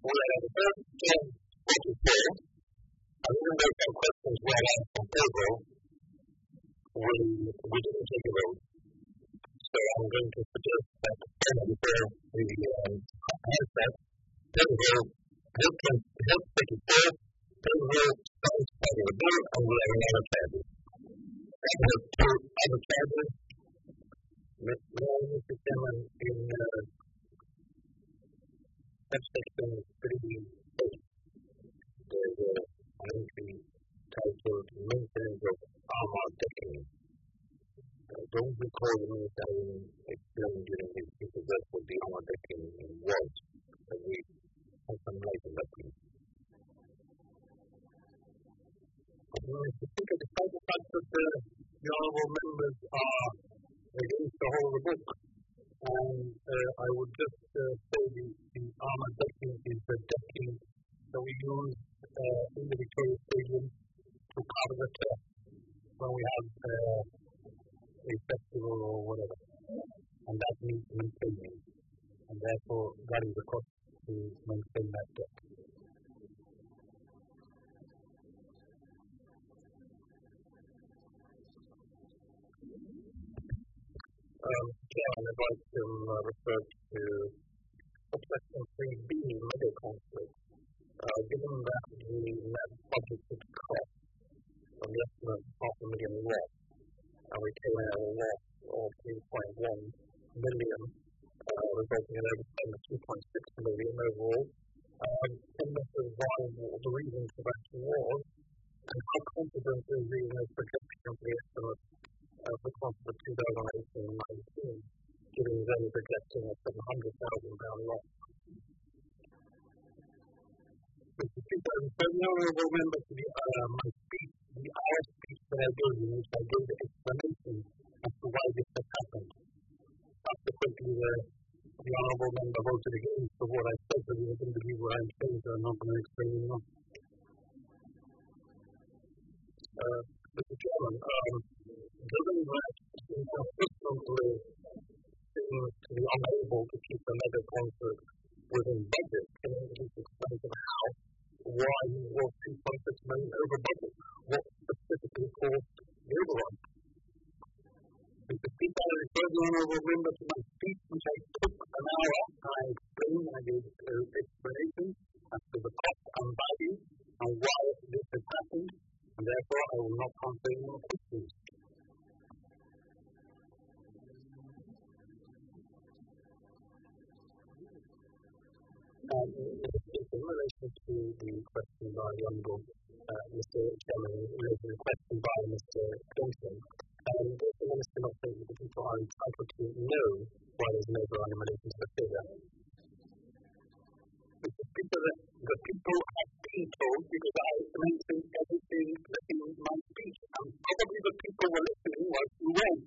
Well, the first 44, and even though some questions were asked from Pedro, we didn't take a vote. So I'm going to suggest that before we answer, Pedro help take it forward. Pedro starts by the bill, and we'll have another charges. We have two other charges. Mr. Chairman, in subsection 3A, there's an entry titled Maintenance of Armor Decking. I don't recall the minister having explained during his speech what the armor decking was, but we have some light on that, please. I think despite the fact that the honourable members are against the whole of the book, and I would just say the armor decking is the decking that we use in the Victoria Stadium to cover the turf when we have a festival or whatever, and that needs maintaining, and therefore that is the cost to maintain that deck. Chairman, I'd like to refer to subsection 3B, meadow conflict. Given that the net budgeted cost from the estimate of $500,000 loss, and we came out a loss of $3.1 million, resulting in overspend of $2.6 million overall. Can this advise what the reason for that was, and how confident is the projection of the estimate of the cost of 2018-19, given them projecting a $700,000 loss? Mr. Speaker, the honourable member to my speech, the hour speech that I gave you, which I gave the explanation as to why this has happened. Subsequently, the honourable member voted against what I said, but he didn't believe what I'm saying, so I'm not going to explain anymore. Mr. Chairman, given that consistently seems to be unable to keep the mega concert within budget, can you at least explain to me why he was $2.6 million over budget? What specifically caused the overrun? Mr. Speaker, I refer the honourable member to my speech, which I took an hour. I explained, I gave explanation as to the cost and value and why this has happened, and therefore I will not answer any more questions. In relation to the question by the Honourable Mr. Chairman, in relation to the question by Mr. Clinton, does the Minister not think that the people are entitled to know why there's an overrun in relation to the figure? Mr. Speaker, the people have been told, because I mentioned everything in my speech, and probably the people were listening while you weren't.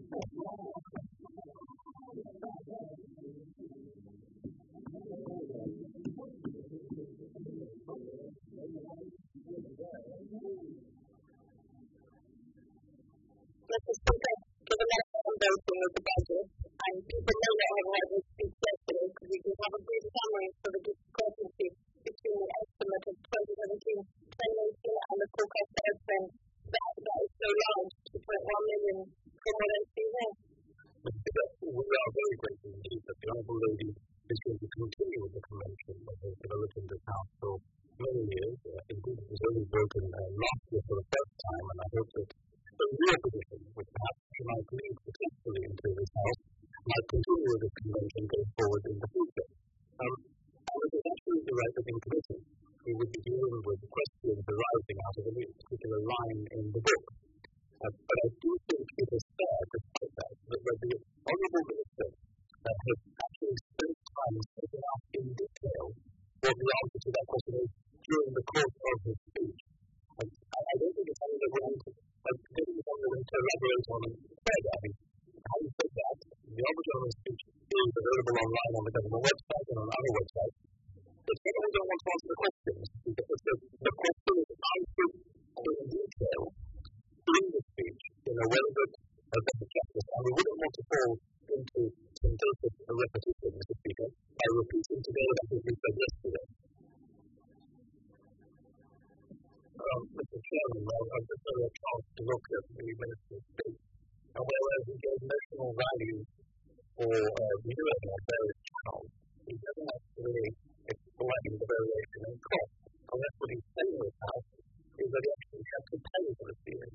Mr. Speaker, given that I'm voting with the budget, and people know that I've heard this speech yesterday, because we can have a brief summary for the discrepancy between the estimate of 2017-2018 and the forecast estimate that is so large, $2.1 million, from what I see here. Mr. Speaker, we are very grateful indeed that the Honourable Lady is going to continue with the convention that has developed in this House for many years. Indeed, it was only broken last year for the first time, and I hope that the real position, which perhaps she might lead successfully into this House, might continue with this convention going forward in the future. And it is absolutely right that in committee we would be dealing with questions arising out of a particular line in the book. But I do think it is fair to say that the Honourable Minister has actually spent time setting out in detail what the answer to that question is during the course of his speech. I don't think it's something that we're going to elaborate on further. I mean, having said that, the Honourable speech is available online on the government website and on other websites. But people don't want to answer the questions, because the question is answered in detail in the speech in a way that better justice, and we wouldn't want to fall into some data repetition, Mr. Speaker, by repeating today what we said yesterday. Chairman, I just had a chance to look at the Minister's speech, and whereas he gave national value for viewing on various channels, he doesn't actually explain the variation in cost. And that's what he's saying with that, is that he actually has to pay for the viewing.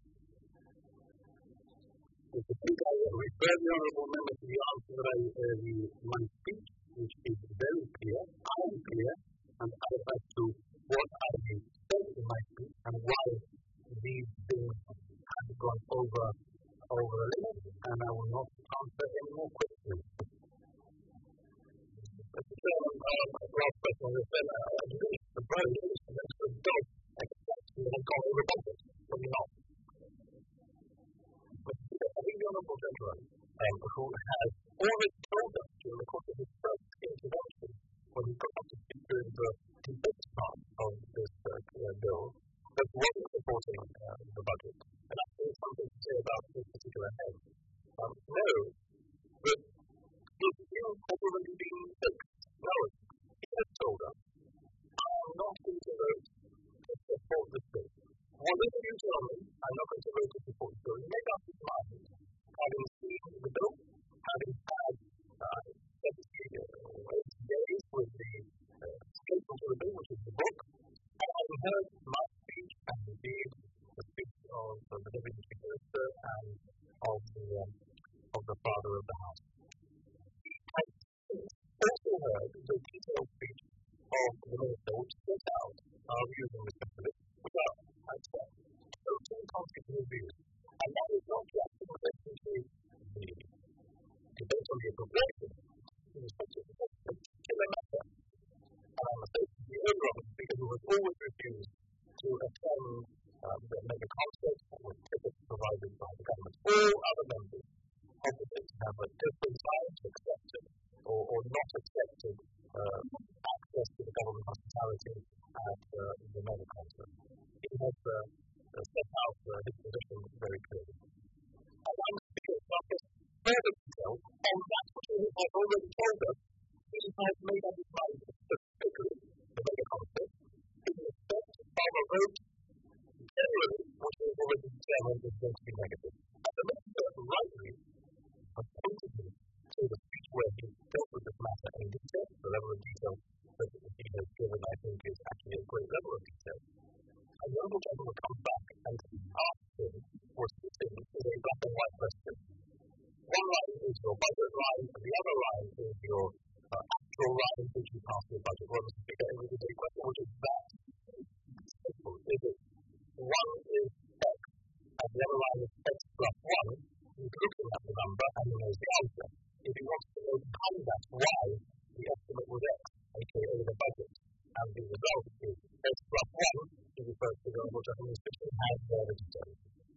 I refer the Honourable Member to the answer that I gave in my speech, which is very clear, unclear, and as to what I said in my speech and why these things have gone over a limit, and I will not answer any more questions. Mr. Chairman, last question was said, I agree, the Prime Minister makes a dog expecting that have gone over budget, but not. I think the Honourable Gentleman, who has already told us during the course of his first intervention, when he got up to speak during the debate part of this bill, that he wasn't supporting the budget. And that's something to say about this particular head. No, but his view has already been fixed. No, he has told us, I am not going to vote to support this bill. Whatever you tell me, I'm not going to vote to support the bill. He made up his mind, having seen the bill, having had 70 days with the statement of the bill, which is the book, and having heard my speech and indeed the speech of the Deputy Chief Minister and of the Father of the House. He has also heard the detailed speech of the Minister, which set out our views in respect to this, which are, I said, totally contradictory views. And that is not just in relation to the debate on the appropriation, in respect to the particular matter. And I must say, the overall speaker who has always refused to attend the mega concert with tickets provided by the government. All other members obviously have a different time to accept it or not accepted access to the government hospitality at the mega concert. He has set out his position very clearly. And I'm speaking about this further detail, and that's what he has already told us. He has made up his mind specifically the mega concert in respect of a vote generally, which is already determined is going to be negative. And the Minister rightly pointed me to the speech where he dealt with this matter in detail. The level of detail that he has given, I think, is actually a great level of detail. And the Honourable Gentleman will come back and ask him, or sitting is a black and white question. One line is your budget line, and the other line is your actual line in which you pass your budget. Well, Mr. Speaker, it was a question which is that simple. Is it one is X, and the other line is X plus 1, he's looking at the number and he knows the answer. If he wants to know behind that why the estimate was X, aka the budget, and the result is X plus 1, he refers to the Honourable Gentleman's speech as the detail.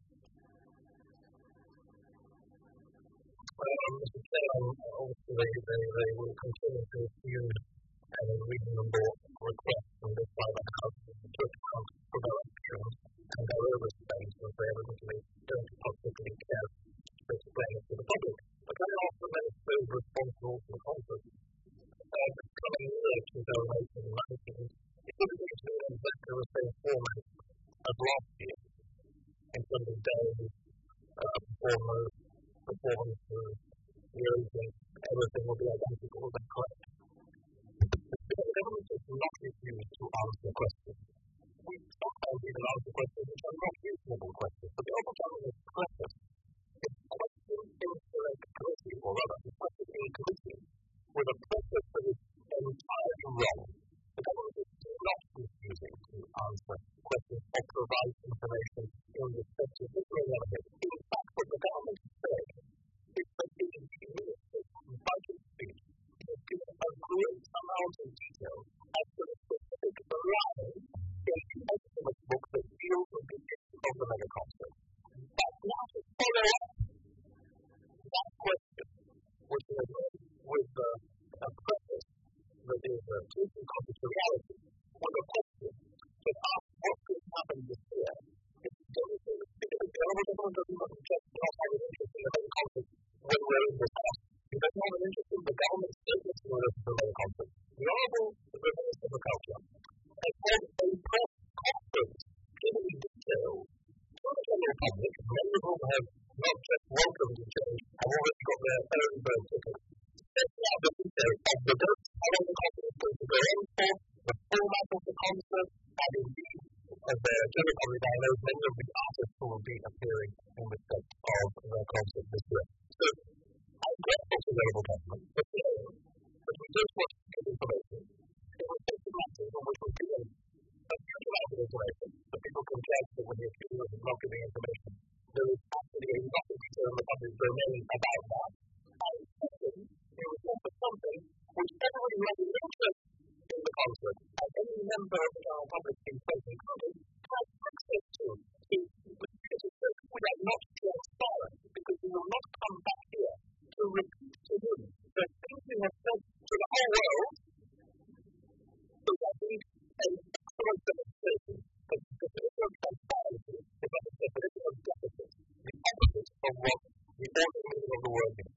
Mr. Chairman, obviously they will continue to use any reasonable requests from this private house to account for their actions and their overspend, as they evidently don't possibly care to explain it to the public. But I also make those responsible for the concert. The coming year, 2018 and 19, it would be exactly the same format as last year, in terms of days, performances, everything will be identical and correct. The government does not refuse to answer questions. We sometimes even answer questions which are not reasonable questions, but the Honourable Gentleman's preface is question in select committee, or rather, it's question in committee, with a preface that is entirely wrong. The government is not refusing to answer questions or provide information in respect to this or another. In fact, what the government said is that in the minister's budget speech, it has given a great amount of detail as to the specific line in the estimate book that deals with the issue of the mega concert. But now to follow up that question, which is with a preface that is taking contrary to reality, with a question that asks what could happen this year if the Honourable Gentleman does not just not have an interest in the mega concert when we're in this house. He does not have an interest in the government's statements in relation to the mega concert. The Honourable Minister for Culture has held a press conference giving their own for the format of the concert, and indeed, as Jimmy probably now knows, many of the artists who will be appearing in respect of their concert this year. So, I'm grateful to Liverpool Government for saying that we just want to give information. It will take the matters on which we're given a huge amount of information that people can judge that when the accused of not giving information. There is actually a lot of detail in the public domain about that. And second, it was just for something which everybody who has an interest in the concert, and any member of the general public in present college, has access to. We are not transparent because we will not come back here to repeat to him the things we have said to the whole world. So I think an excellent demonstration of the definition of transparency is like a definition of deficit, the opposite of what the ordinary meaning of the word is.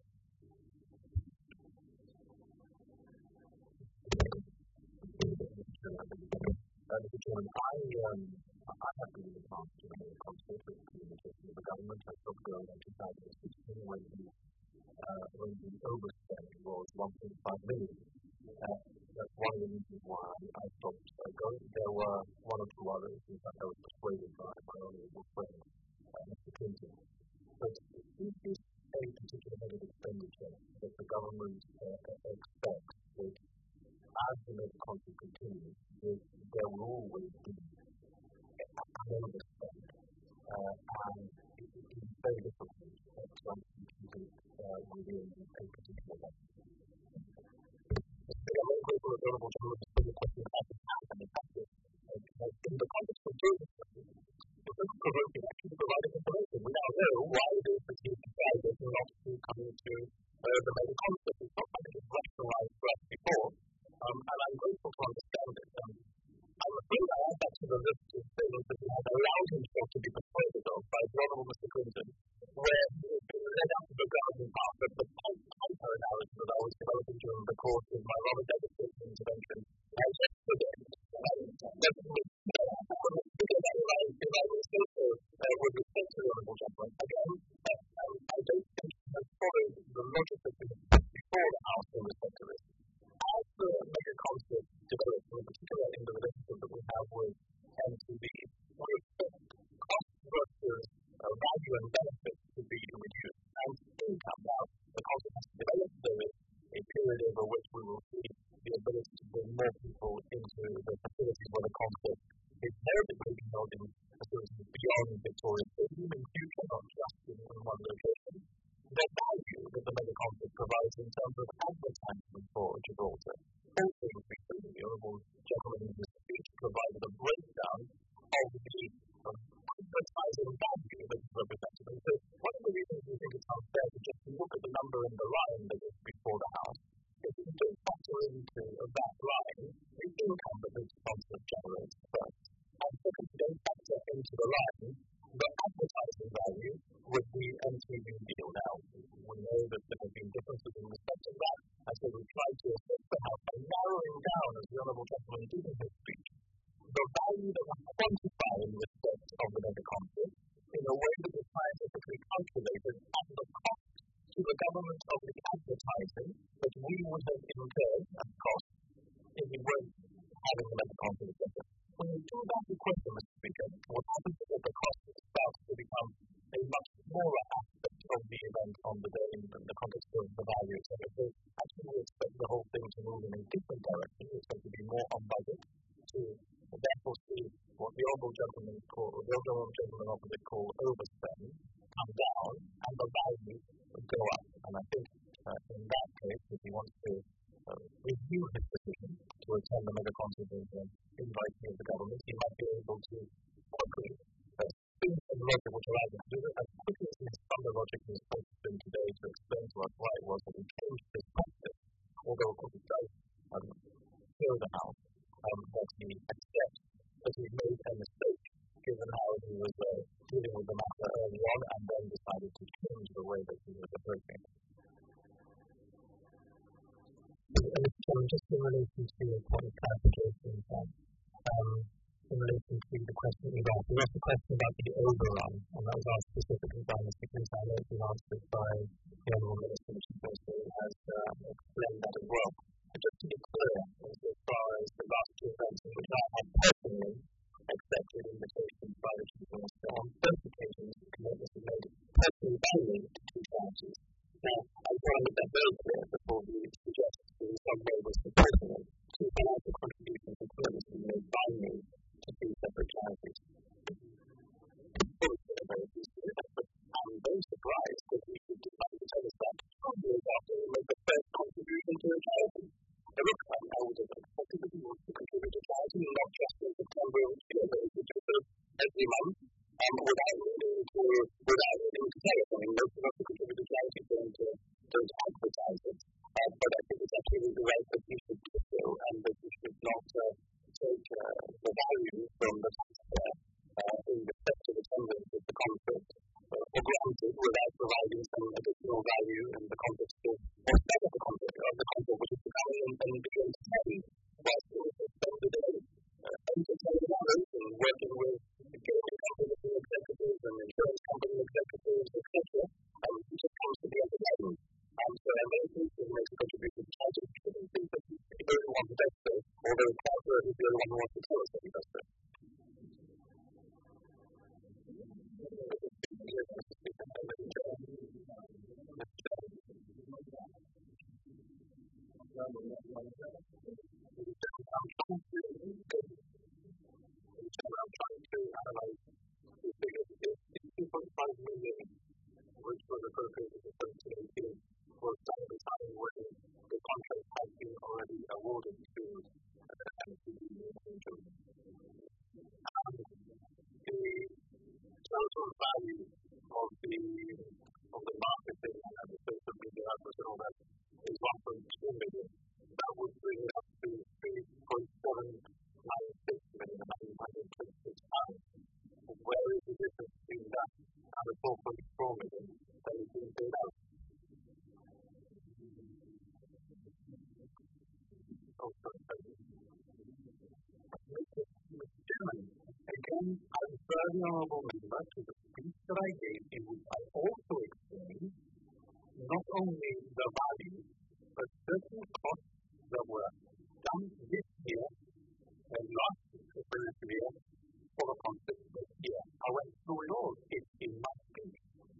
Mr. Chairman, I have been in the past to a concert with the communication of the government. I spoke earlier in 2016 when the overspend was 1.5 million. That's one of the reasons why I stopped going. There were one or two others in fact I was persuaded by my honourable friend, Mr. Clinton. But is this a particular head of expenditure that the government expects that as the medical concert continues, there will always be an overspend, and it is very difficult to keep it within a particular level. I'm very grateful that the Honourable Gentleman has put a question about the cap and the taxes in the context of tourism. It's a correct actually providing information. We now know why it is that he decided not to come into the medical concert. It's not something that's rationalized for us before. And I'm grateful to understand it. I'm afraid I add that to the list of things that he has allowed himself to be persuaded of by the Honourable Mr. Clinton, where he has been led up to the garden path of the counter analysis that I was developing during the course of my rather devastating intervention yesterday. Let me figure that if I will say so with respect to the Honourable Gentleman. Again, I don't think he has followed the logic that we have put before the House in respect to this. As the mega concert develops, in particular in the relationship that we have with MTV, we expect cost versus value and benefit to be reduced. And income now, the concert has to develop. There is a period over which we will see the ability to bring more people into the facilities where the concert is inevitably being held in facilities beyond Victoria Stadium in future, not just in one location. The value that the mega concert provides in terms of advertising for Gibraltar also increases. The Honourable Gentleman in his speech provided a breakdown of the advertising value that is represented. And so one of the reasons we think it's unfair to just look at the number in the line that is before the House is that you don't factor into that line the income that this concert generates first. And second, you don't factor into the line the advertising value with the MTV deal. Now, we know that there have been differences in respect of that, and so we tried to assist the House by narrowing down, as the Honourable Gentleman did in his speech, the value that was quantified in respect of the mega concert in a way that was scientifically calculated at the cost to the government of the advertising that we would have incurred as cost if we weren't having the mega concert, etc. When you do that equation, Mr. Speaker, what happens is that the cost starts to become a much smaller aspect of the event on the day in the context of the value, etc. So actually we expect the whole thing to move in a different direction. We expect to be more on budget, to therefore see what the Honourable Gentleman opposite call overspend come down and the value go up. And I think in that case, if he wants to review his decision to attend the mega concert and invite me as the government, he might be able to quickly think of the logic which allows him to do it as quickly as he has found the logic in his posting today to explain to us why it was that he changed his practice, although of course it does show the House that he accepts that he made a mistake given how he was dealing with the matter early on and then decided to change the way that he was approaching it. Just in relation to a point of clarification, in relation to the question that you asked, there was a question about the overrun, and that was asked specifically by Mr. Clinton. I know it's been answered by the Honourable Minister, which he also has explained that as well. But just to be clear, as far from the taxpayer in respect of attendance at the conflict for granted without providing some additional value in the context of the conflict, which is to come in and be entertained whilst it was suspended in. Entertaining others and working with gaming company executives and insurance company executives, etc., just comes to be entertained. So many people make a contribution to charging people and think that he really wants to do so, although it's not that he's the only one who wants to tell us that he does so. I'm trying to analyze the figures. It's 2.5 million, which was appropriated in 2018, was done at the time when the contract had been already awarded to MTV Angel. And the total value of the marketing and the social media efforts and all that is 1.2 million. That would bring it up to 3.796 million, 126 pounds. Where is the difference between that and the 4.4 million that is being paid out? Mr. Chairman, again, as a very honourable member to the speech that I gave, in which I also explained not only the value, but certain costs that were done this year and last year for the conflict this year. I went through it all in my speech.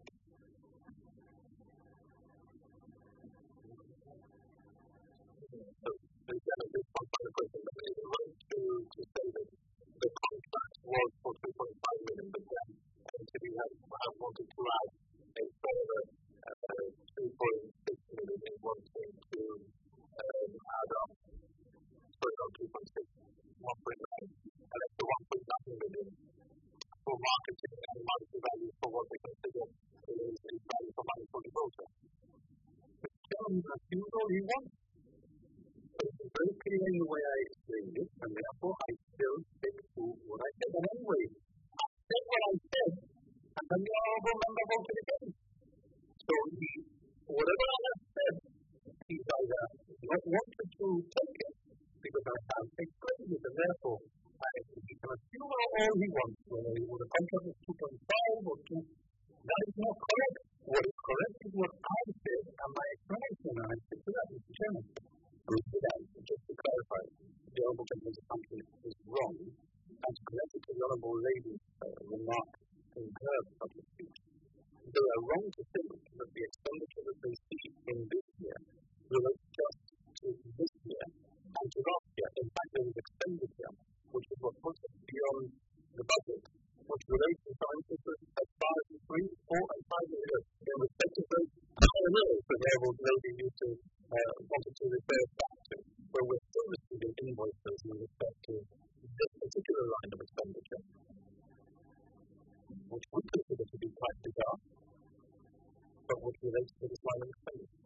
So, there's one further question that is right to say that the contract was for 2.5 million, but then MTV have wanted to add a further 2.6 million in wanting to add up, sorry, not 2.6, 1.9, and that's the 1.9 million for marketing and monetary value for what they consider is value for money for the voter. The gentleman assumes all he wants. But it's very clear in the way I explained it, and therefore I still stick to what I said. And anyway, I said what I said, and then the honourable member voted against. So whatever I have said, he's either not wanted to take it, because I have explained it, and therefore he can assume all he wants, whether the contract is 2.5 or 2. That is not correct. What is correct is what I said, and my explanation, and I stick to that, Mr. Chairman. Just to clarify, the Honourable Gentleman's assumption is wrong, and to connect it to the Honourable Lady's remark in her public speech. They are wrong to think that the expenditure that they see in this year relates just to this year and to last year. In fact, there is expenditure, which is what puts us beyond the budget, which relates to scientists as far as 3, 4, and 5 years in respect of those pioneers that the Honourable Lady used to wanted to refer back to, where we're still receiving invoices in respect to this particular line of expenditure, which we consider to be quite bizarre, but which relates to this line of expenditure.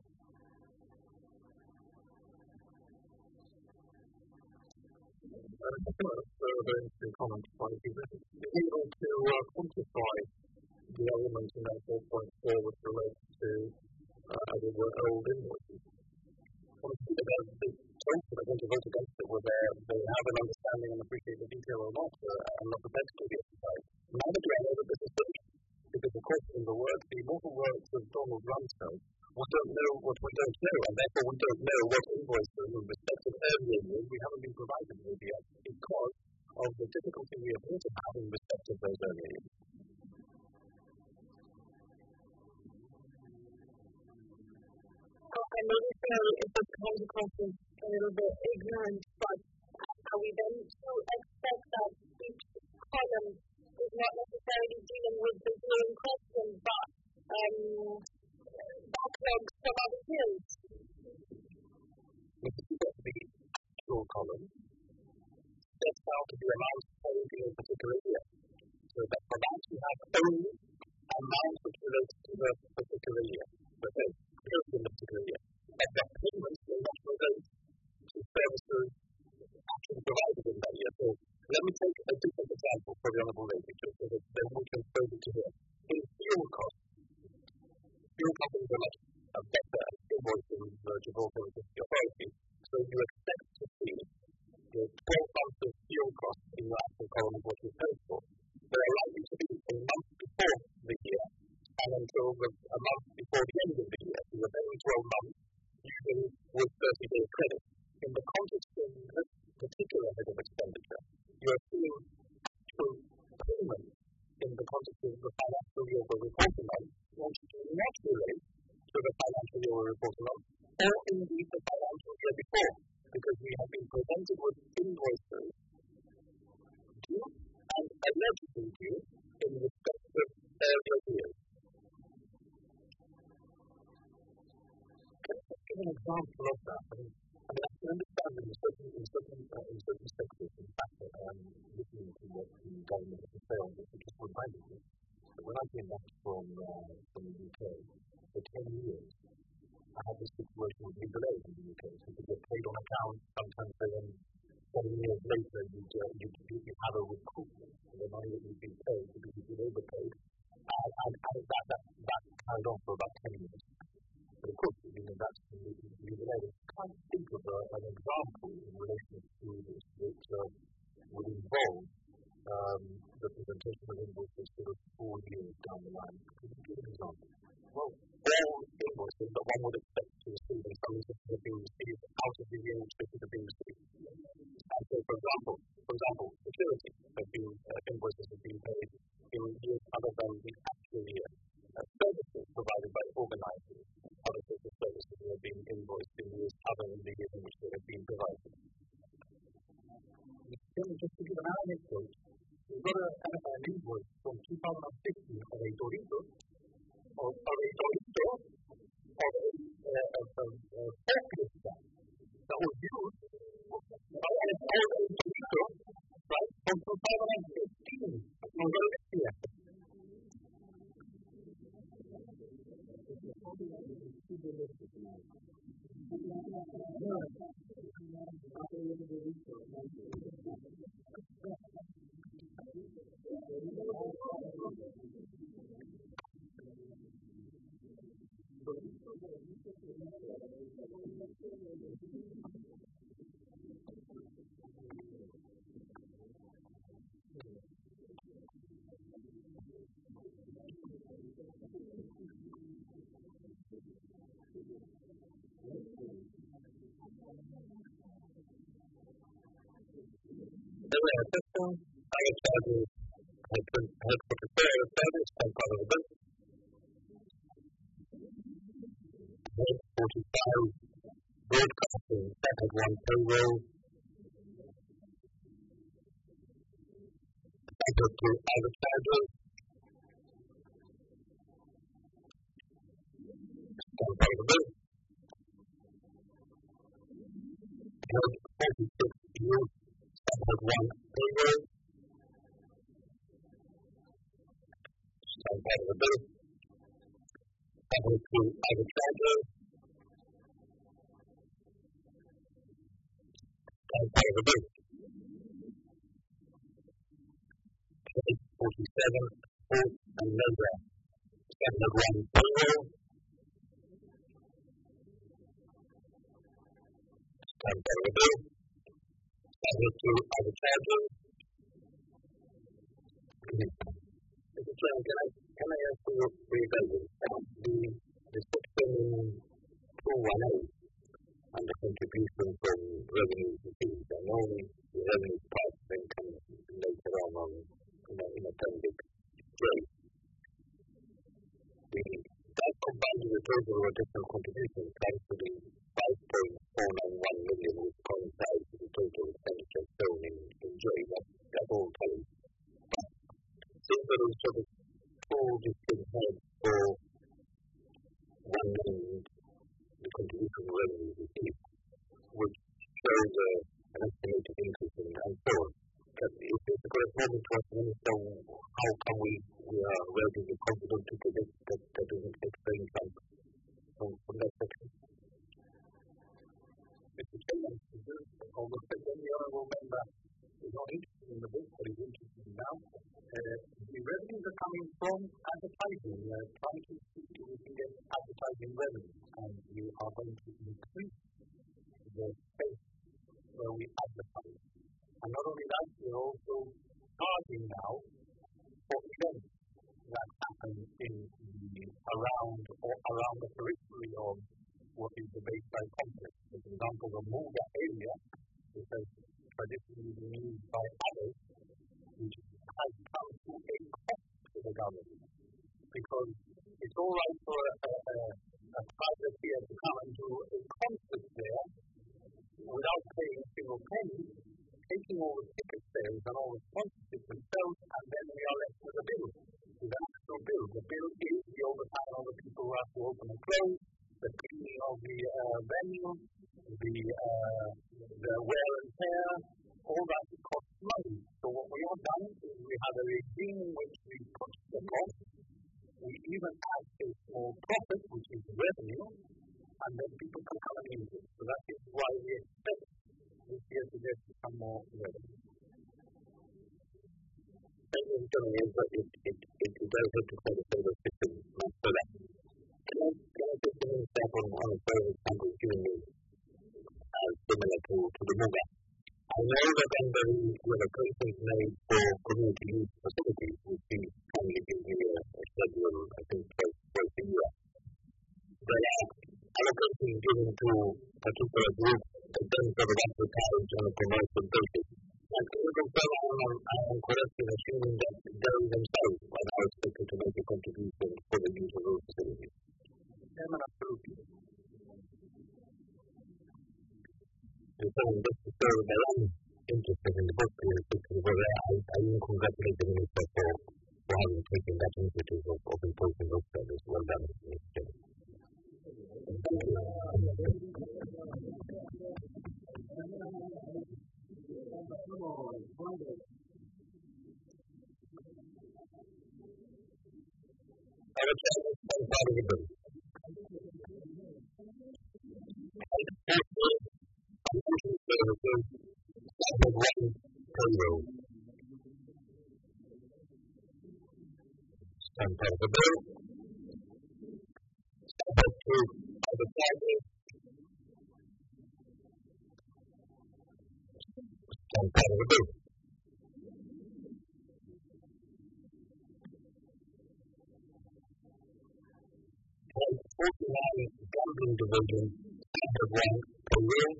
A couple of very interesting comments by people. Being able to quantify the element in that 4.4 which relates to, as it were, old invoices. Honestly, the folks that are going to vote against it were there, they have an understanding and appreciate the detail or not, and not prepared to do the exercise. Neither do I know that this is good, because of course in the immortal words of Donald Rumsfeld, we don't know what we don't know, and therefore we don't know what invoices in respect of earlier years we haven't been provided with yet, because of the difficulty we appear to have in respect of those earlier years. I maybe say if the consequence is a little bit ignorant, but are we then to expect that each column is not necessarily dealing with the year in question, but backlogs from other years? If you get the actual column, sets out the amount paid in a particular year. So that for that you have only amounts which relate to the particular year. But then, in the particular year. And that payments will not relate to services actually provided in that year. So let me take a different the Honourable Lady, just so that then we can further to here. In fuel costs are much better at invoicing Gibraltar with the authority, so you expect to see the 12 months of fuel costs in your actual column of what you paid for. They are likely to be a month before the year and until a month before the end of the year. So you're paying 12 months, usually with 30-day credit. In the context of this particular head of expenditure, you are seeing actual payments in the context of the financial year we're reporting on, which do not relate to the financial year we're reporting on, or indeed the financial year before, because we have been presented with invoices due and allegedly due in respect of earlier years. Can I just give an example of that? I can understand that in certain sectors, in fact, listening to what the government has to say on this, it just reminded me that when I came back from the UK for 10 years, I had this situation with legal aid in the UK. So you get paid on account, sometimes then 7 years later you have a recoupment for the money that you've been paid because you've been overpaid. And that carried on for about 10 years. But of course, that's legal aid. I can't think of an example in relation to this that would involve the presentation of invoices sort of 4 years down the line. Could you give an example? Well, all invoices that one would expect to receive in some instances have been received out of the year in which they should have been received. And so, for example, security invoices have been paid in years other than the actual year. Services provided by organisers, other sorts of services have been invoiced in years other than the year in which they have been provided. Just to give an anecdote, we've got an invoice from 2015 of a Dorito, of a forklift that was used by a Dorito, right, from 2015 until this year. Broadcasting, that had one payroll. That was to advertisers. One part of the bill. Had 46 youth. That had one payroll. One part of the bill. That was to advertisers. One part of the bill. 47 food and labor. Standard one payroll. One part of the bill. Standard two advertisers. Can I ask you the section 218 and the contribution from revenues received, and only the revenue part then comes later on in appendix J. That combined with the total additional contribution comes to the 5.491 million, which coincides with the total expenditure shown in J. That's all telling. But since there is sort of two distinct heads for 1 million, the contribution revenue received, which shows an estimated increase in and so on. If it's a corresponding to us, Minister, how can we are relatively confident to predict that there doesn't explain some from that section? Mr. Chairman, almost the honourable member is not interested in the book, but he's interested in now. the revenues are coming from advertising. We are trying to see if we can get advertising revenue, and we are going to increase the space where we advertise. And not only that, we're also charging now for events that happen around the periphery of what is the Bayside complex. For example, the Mulga area, which has traditionally been used by others, which has come to a cost to the government. Because it's all right for a private theatre to come and do a concert there without paying a single penny, taking all the ticket sales and all the sponsorships themselves, and then we are left with a bill, with an actual bill. The bill is the overtime of the people who have to open and close, the cleaning of the venue, the wear and tear, all that costs money. So what we have done is we have a regime in which we put the cost, we even add a small profit, which is revenue, and then people can come and use it. So that is why we expect this year to get some more revenue. Thank you for telling us that it does have to quite a further system for that. Can I just give an example on a further example given me similar to the Mulga? I know that when a person is made for community use facilities, which is commonly given a schedule, I think, twice a year, there are allocations given to particular groups that don't have an advertised on a commercial basis. And can you confirm I am correct in assuming that they themselves are now expected to make a contribution for the use of those facilities? Absolutely. And so just to show my own interest in the book, I congratulate the Minister for having taken that initiative of imposing those standards. Well done, Mr. Thank you. I will try to explain part of the book. Services of one payroll. Stand part of the bill. Subject to other charges. Stand part of the bill. Point 49 gambling division. Standard one payroll.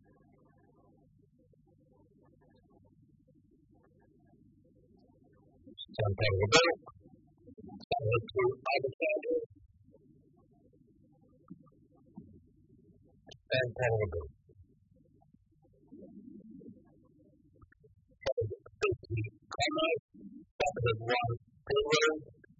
Stand part of the bill. Subject to other charges. Stand part of the bill. Safety commerce. Standard one payroll.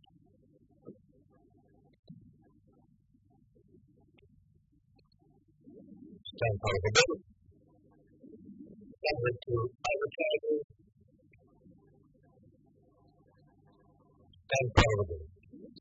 Stand part of the bill. Subject to other charges. Stand part of the bill.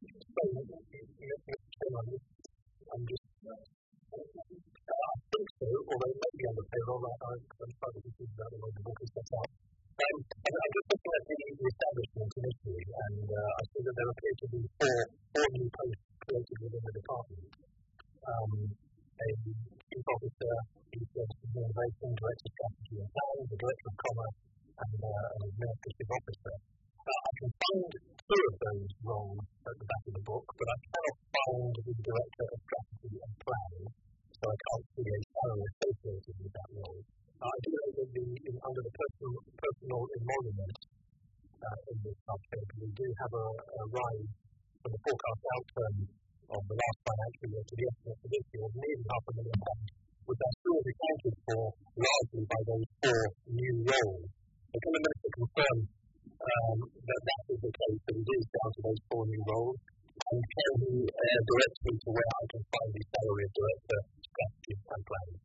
I'm just, I think so, although it might be on the payroll, I'm trying to think about the way the book is set out. I'm just looking at the establishment initially, and I see that there appear to be four new posts created within the department. A chief officer, chief of innovation, director of strategy and planning, the director of commerce, and an administrative officer. I can find two of those roles at the back of the book, but I cannot find the director of strategy and planning, so I can't see a salary associated with that role. I do know that under the personal emolument in this subject, we do have a rise from the forecast outcome of the last financial year to the estimate for this year of nearly £500,000, which are still accounted for largely by those four new roles. So can the Minister confirm that is the case, that it is down to those four new roles, and can he direct me to where I can find the salary of director, strategy and planning?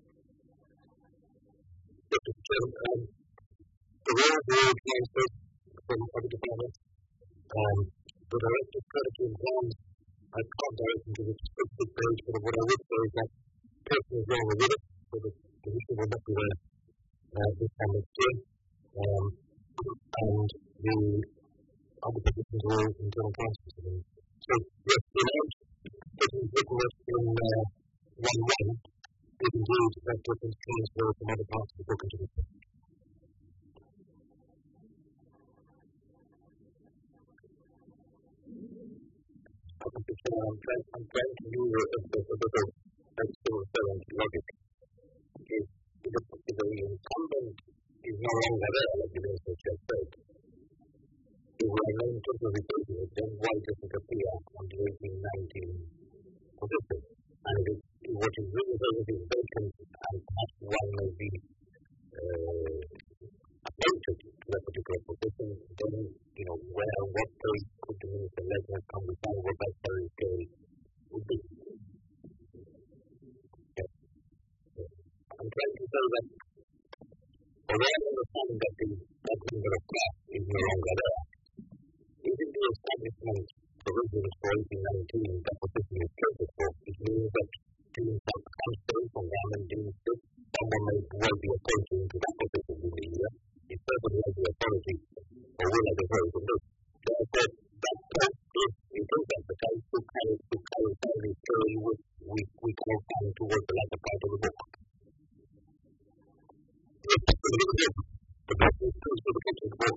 Mr. Chairman, the roles are all transferred from other departments. The director of strategy and planning, I can't direct him to the specific page, but what I would say is that person is no longer with us, so the position will not be there this time next year. And the other positions or internal counsel to them. So, yes, the amount that is written in 1.1 is indeed that difference transfer from other parts of the book into the book. I'm trying to use a bit of referring to logic. If the incumbent is no longer there, like the minister just said, if we are known to replace it, then why does it appear on the 1819 position? And if what is really is vacant and perhaps one may be appointed to that particular position, then, what place could the minister let us come decide what that very day would be? Yes. I'm trying to say that, although I understand that that member of class is no longer there, even the establishment provisions for 1819 that position is catered for, it means that during some council from government district, someone may well be appointed into that position in the year. It certainly has the authority or will have the authority to look. Therefore, that post, if it is advertised, to carry the story which we can find towards the latter part of the book. Yes, that's a little bit. The book is true to the picture of the book.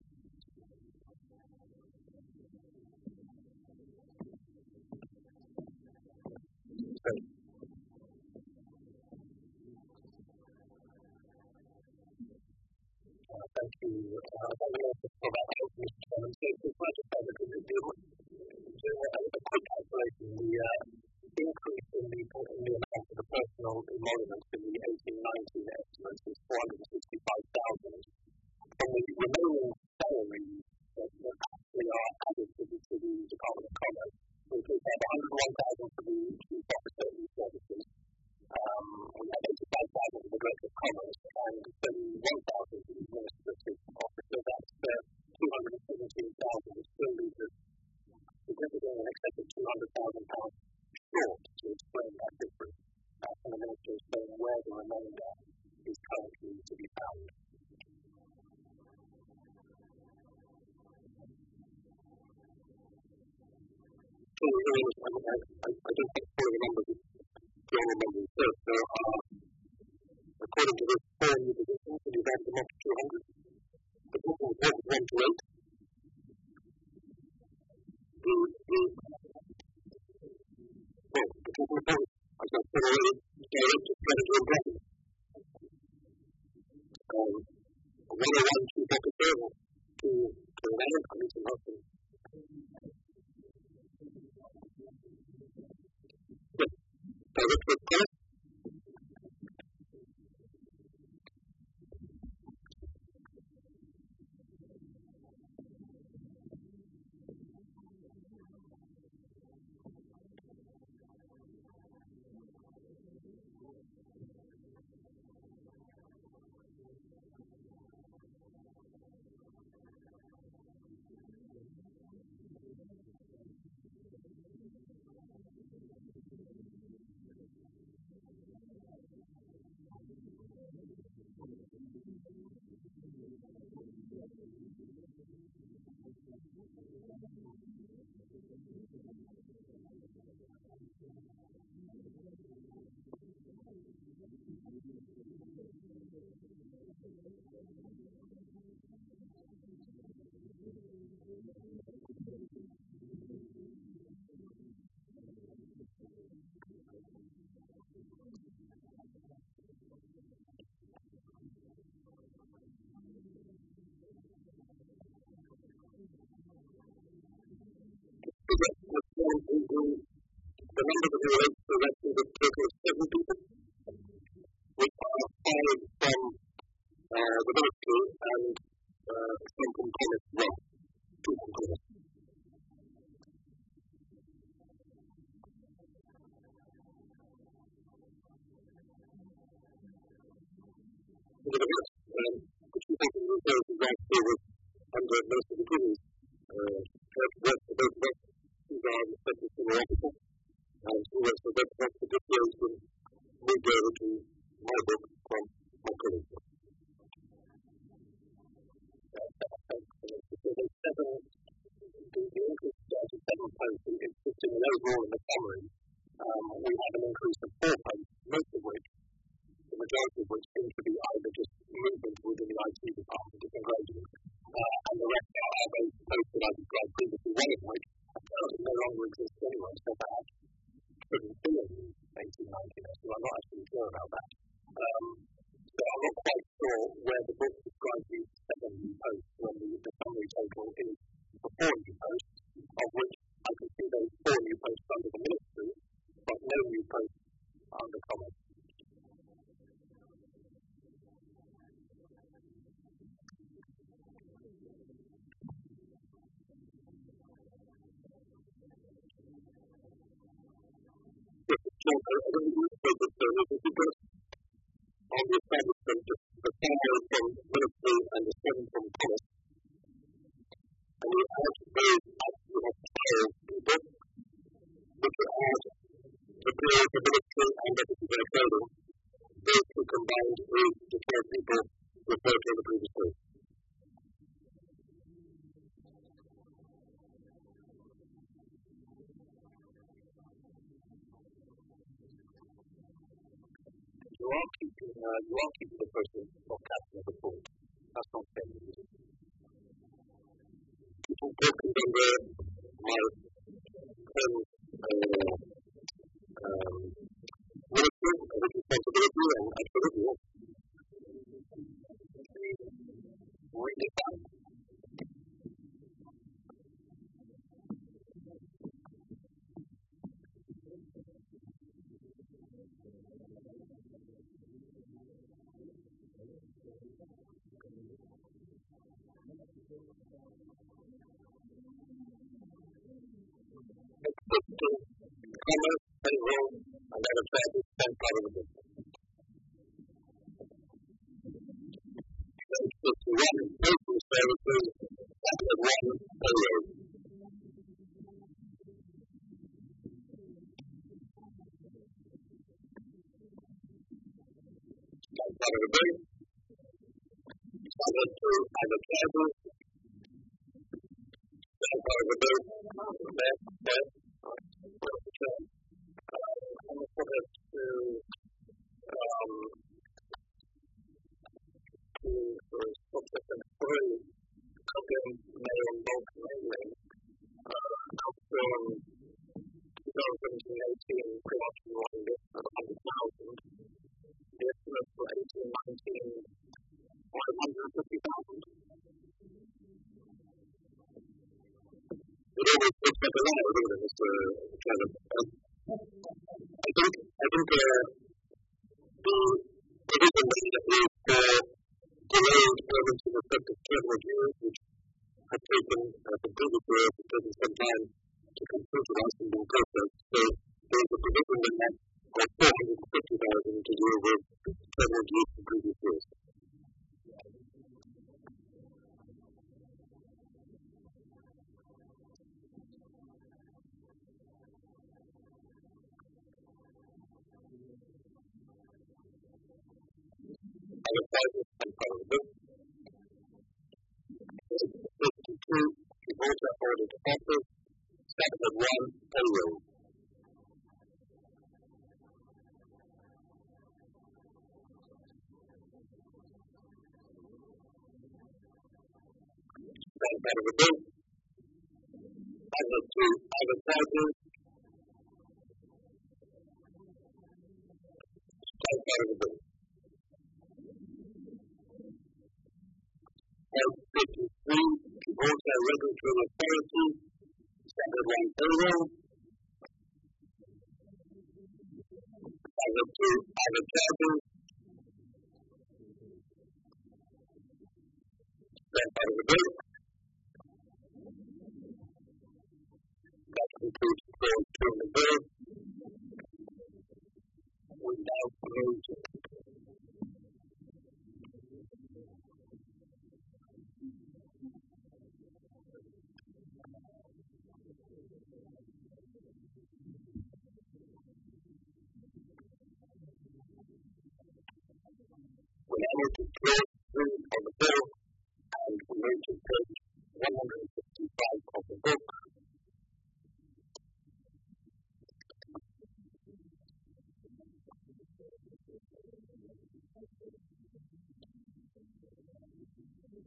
Thank you. Thank you for that, Mr. Chairman. So, to clarify, because we do a quick calculation, the increase in the amount of the personal emoluments in the 1819 estimates is 465,000. From the remaining salaries that actually are added to the Department of Commerce, we could have 101,000 for the Chief Officer of these services. We have 85,000 for the Director of Commerce and 31,000 for the Administrative Officer. That's 217,000, which still leaves us significantly in excess of £200,000 short to explain that difference. And the Minister is saying where the remainder is currently to be found. I don't think all the numbers are numbers. There are, according to this, 4 new positions, and you've added them up to 200. The total report is 1 to 8. The total report, as I've said already, director, strategy and revenue. 101 chief officer to Ryan, and it's nothing. Director of Commerce. The number that relates to the rest is a total of 7 people, which are 5 from the military and some from Commerce as well. 2 from Commerce. The rest, the Chief Officer of the Services last year was under most of the duties. Worked for both of us. These are the Special Senior Officer. And who was the best of the situation moved over to my book from my colleague. So there's 7 overall in the summary, we have an increase of 4 posts, most of which, the majority of which seem to be either just movement within the IT department, different graduates, and the rest are those posts that I described previously, one of which apparently no longer exists anyway, so that couldn't fill in 18, 19, so I'm not actually sure about that. So I'm not quite sure where the book describes these 7 new posts when the summary total is for 4 new posts, of which I can see those 4 new posts under the ministry, but no new posts under Commerce. On the establishment, the 4 from ministry and the 7 from Commerce, and we add those actually of 12 people, which will add the period of the ministry and deputy their clothing. Those two combined is the 12 people referred to in the previous page. You are keeping the person of captain of the port. That's not fair. People talking over my ministry and responsibility and absolutely really fine. Commerce, payroll, and other charges spent part of the business. Page 51, postal services, chapter 1, payroll. Spent part of the business. Chapter 2, other charges. Spent part of the business.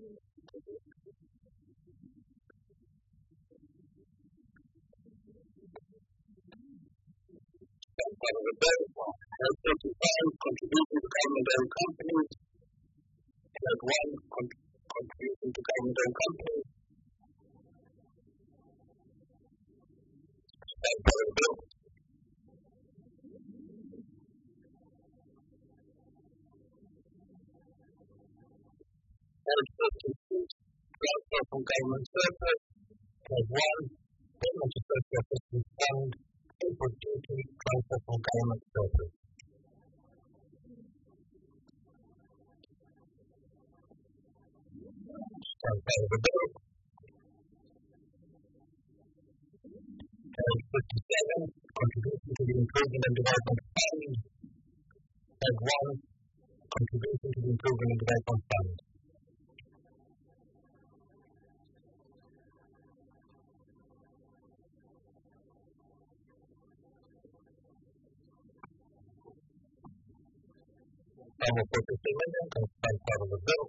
Part of the bill has 35 contributing to government-owned companies, has 1 contributing to government-owned companies. That's part of the bill. Has 56 transfer from government surplus, has 1 payment to social assistance fund, input duty transfer from government surplus. That's part of the bill. Has 57 contribution to the Improvement and Development Fund, has 1 contribution to the Improvement and Development Fund. Almost 43 million comes from part of the bill.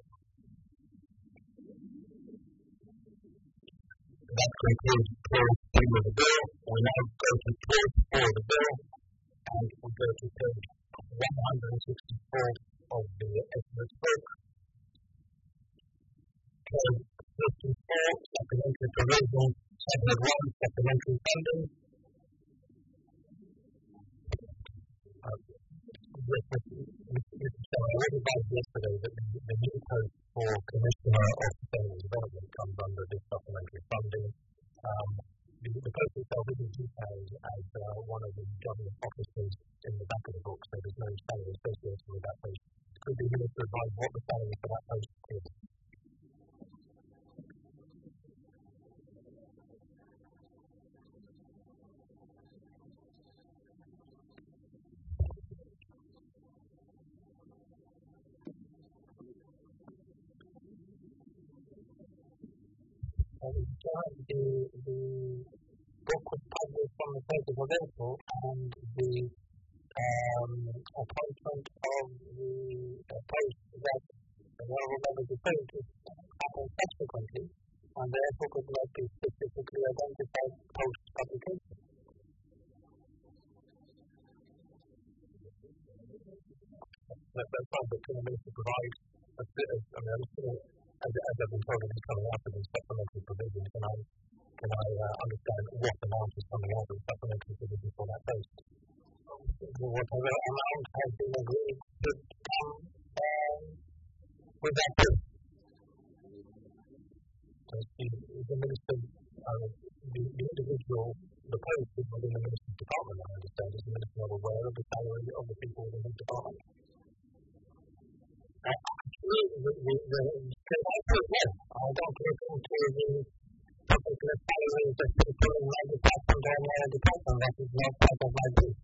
That concludes page 3 of the bill. We now go to page 4 of the bill, and we go to page 164 of the estimates book. Page 54, supplementary provision, segment 1, supplementary funding. I already advised yesterday that the new post for Commissioner of Sustainable Development comes under this supplementary funding. The post itself isn't detailed as one of the government officers in the back of the book, so there's no salary associated with that post. Could be used to advise what the salary for that post is. The book was published on the 1st of April, and the appointment of the post that the Honourable Members referred to happened subsequently, and therefore could not be specifically identified post-publication. That's fine, but can the Minister provide a bit of, as I've been told, it's coming out of the supplementary provision, can I understand what amount is coming out of the supplementary provision for that post? Whatever amount has been agreed should come with that post. So the Minister, the individual, the post is within the Minister's department, I understand. Is the Minister not aware of the salary of the people within his department? I don't look into the particular salaries of people in my department or my department. That is not part of my duty.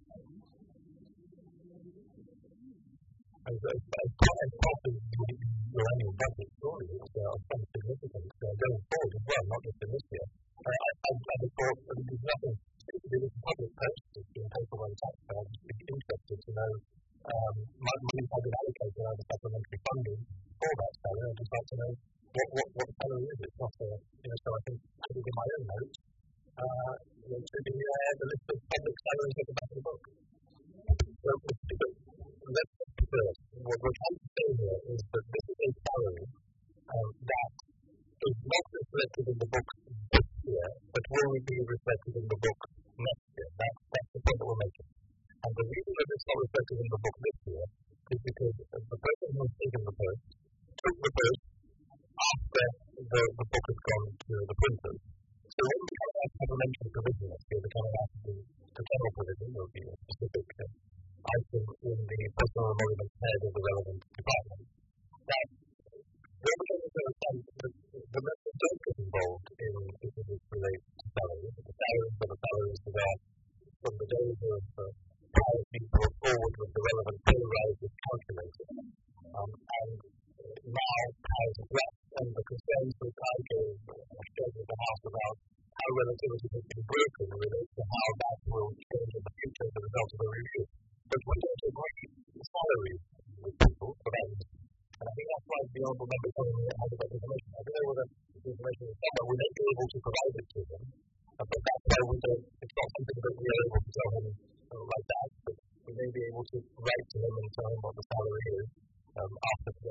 As part of your annual budget, surely it's of some significance going forward as well, not just in this year. I thought there's nothing to do with the public post that's being paid for by the taxpayer. I'd be interested to know money has been allocated out of supplementary funding for that salary. I'd just like to know what salary is. It's not so I think I did in my own notes to the list of public salaries at the back of the book. So let's first, what we're trying to say here is that this is a salary that is not reflected in the book this year, but will be reflected in the book next year. That's the point that we're making. And the reason that it's not reflected in the book this year is because the person who has taken the post took the post after the book has gone to the printers. So when we come out of supplementary provision next year, we're coming out of the general provision, there will be a specific item in the personal emolument head of the relevant department. Now, when we get into the members don't get involved in issues that relate to salaries. The salaries are the salaries that are from the days of prior being brought forward with the relevant pay rises calculated. And now powers of rest and the concerns that I gave shared with the House about how relativity has been broken relates to how that will change in the future as a result of the review. But we don't agree salaries with people for them. And I think that's why the example, members telling me how to get information. I don't know whether the information is somewhere we may be able to provide it to them. But that's why it's not something that we are able to tell him like that, but we may be able to write to him and tell him what the salary is after the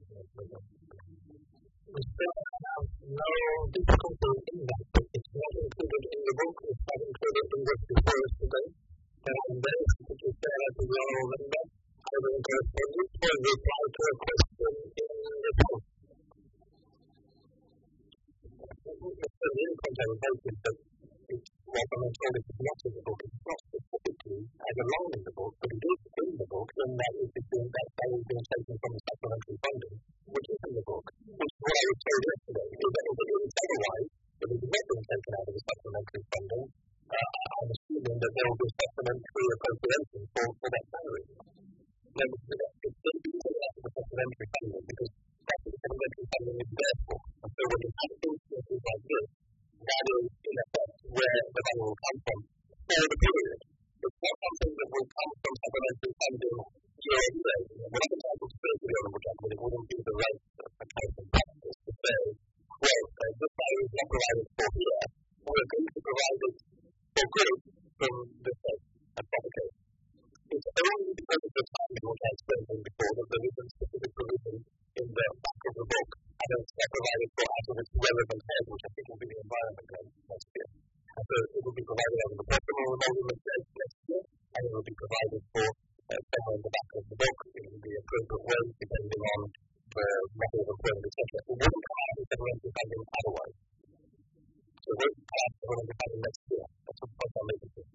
we still have no difficulty in that, but it's not included in the book, it's not included in what's before us today. And there is a share as a general member, I will correspond with for reply to a question in the book. The real content of both is that it's what I'm told it is not in the book, it's not specifically as alone in the book, but it is in the book, and that is between that is being taken from the supplementary funding, which is in the book, which is what I was told yesterday, is that if it is otherwise, if it is not being taken out of the supplementary funding, I'm assuming that there will be supplementary appropriation for that salary. Now, it's still being taken out of the supplementary funding because that's what the supplementary funding is there for. And so when you have instances like this, that is, in effect, where the money will come from for the period. It's not something that will come from supplementary funding year on year. We're not entitled to say to the Honourable Gentleman, it wouldn't be the right accounting practice to say, well, this salary is not provided for here, we're going to provide it for good from this state. That's not the case. It's only because of the timing, which I explained before, that there is a specific provision in the back of the book, and it's not provided for out of its relevant head, which I think will be the environment next year. And so it will be provided out of the bottom of the volume of next year, and it will be provided for somewhere in the back of the book in the appropriate way, depending on the level of employment, etc. It wouldn't come out of supplementary funding otherwise. So it won't come out of supplementary funding next year. That's what I'm making to.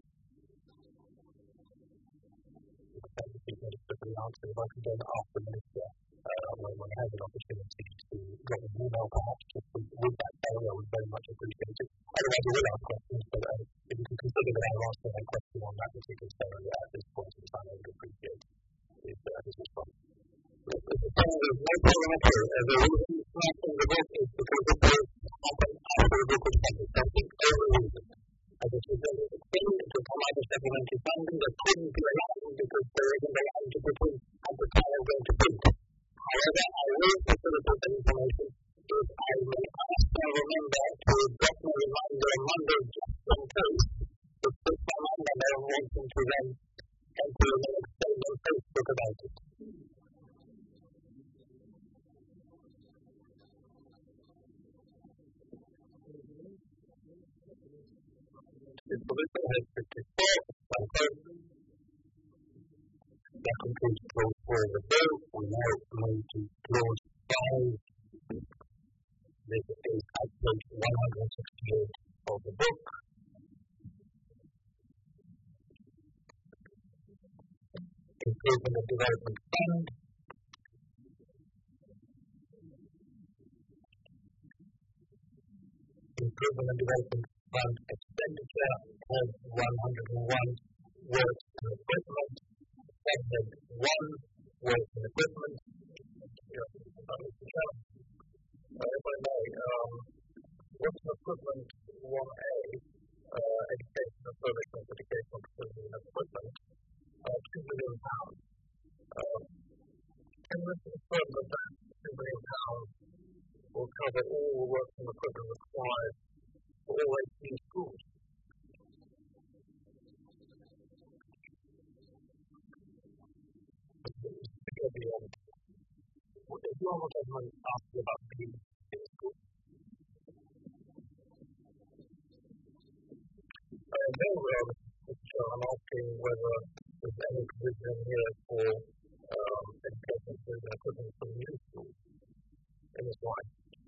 The answer, if I can get after the minister, when I have an opportunity to get an email perhaps just with that salary, I would very much appreciate it. Otherwise, I will ask questions, but if you can consider that I'm asking a question on that particular salary at this point in time, I would appreciate his response. The thing is, no problem at all. The reason it's not in the book is because it will happen after the book is published. That's the only reason. As it is, there is a thing to come out of supplementary funding that couldn't be allowed because there isn't a line to between at the time I'm going to print. However, I will facilitate the information if I may ask my member to drop me a reminder on Monday just in case to put my number there and wanting to then enter the next statement on Facebook about it. This provision has 54, that concludes clause 4 of the bill. We now move to clause 5. This is at page 168 of the book. Improvement and Development Fund. Improvement and Development Fund expenditure of 101 works and equipment. Segment 1 works and equipment. If I may, works and equipment 1A, education and further education and equipment, £2 million. Can you confirm that £2 million will cover all the works and equipment required for all 18 schools? If you want to ask about the school, I'm asking whether there's any provision here for education and equipment for new schools in this line.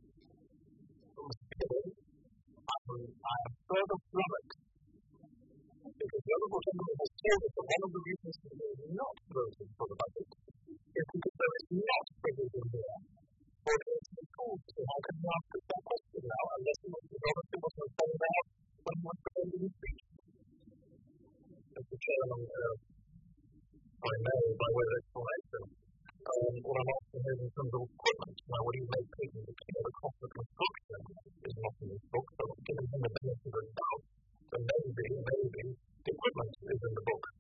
I am further flummoxed because the Honourable Gentleman has told us that one of the reasons he is not voting for the budget is because there is not provision here for the schools. So how can you ask us that question now unless he obviously wasn't saying that when he was presenting his speech? Mr. Chairman, I know by way of explanation, what I'm asking is in terms of equipment. Now, what do you make people the cost of construction is not in this book, so giving him the benefit of the doubt, so maybe the equipment is in the book.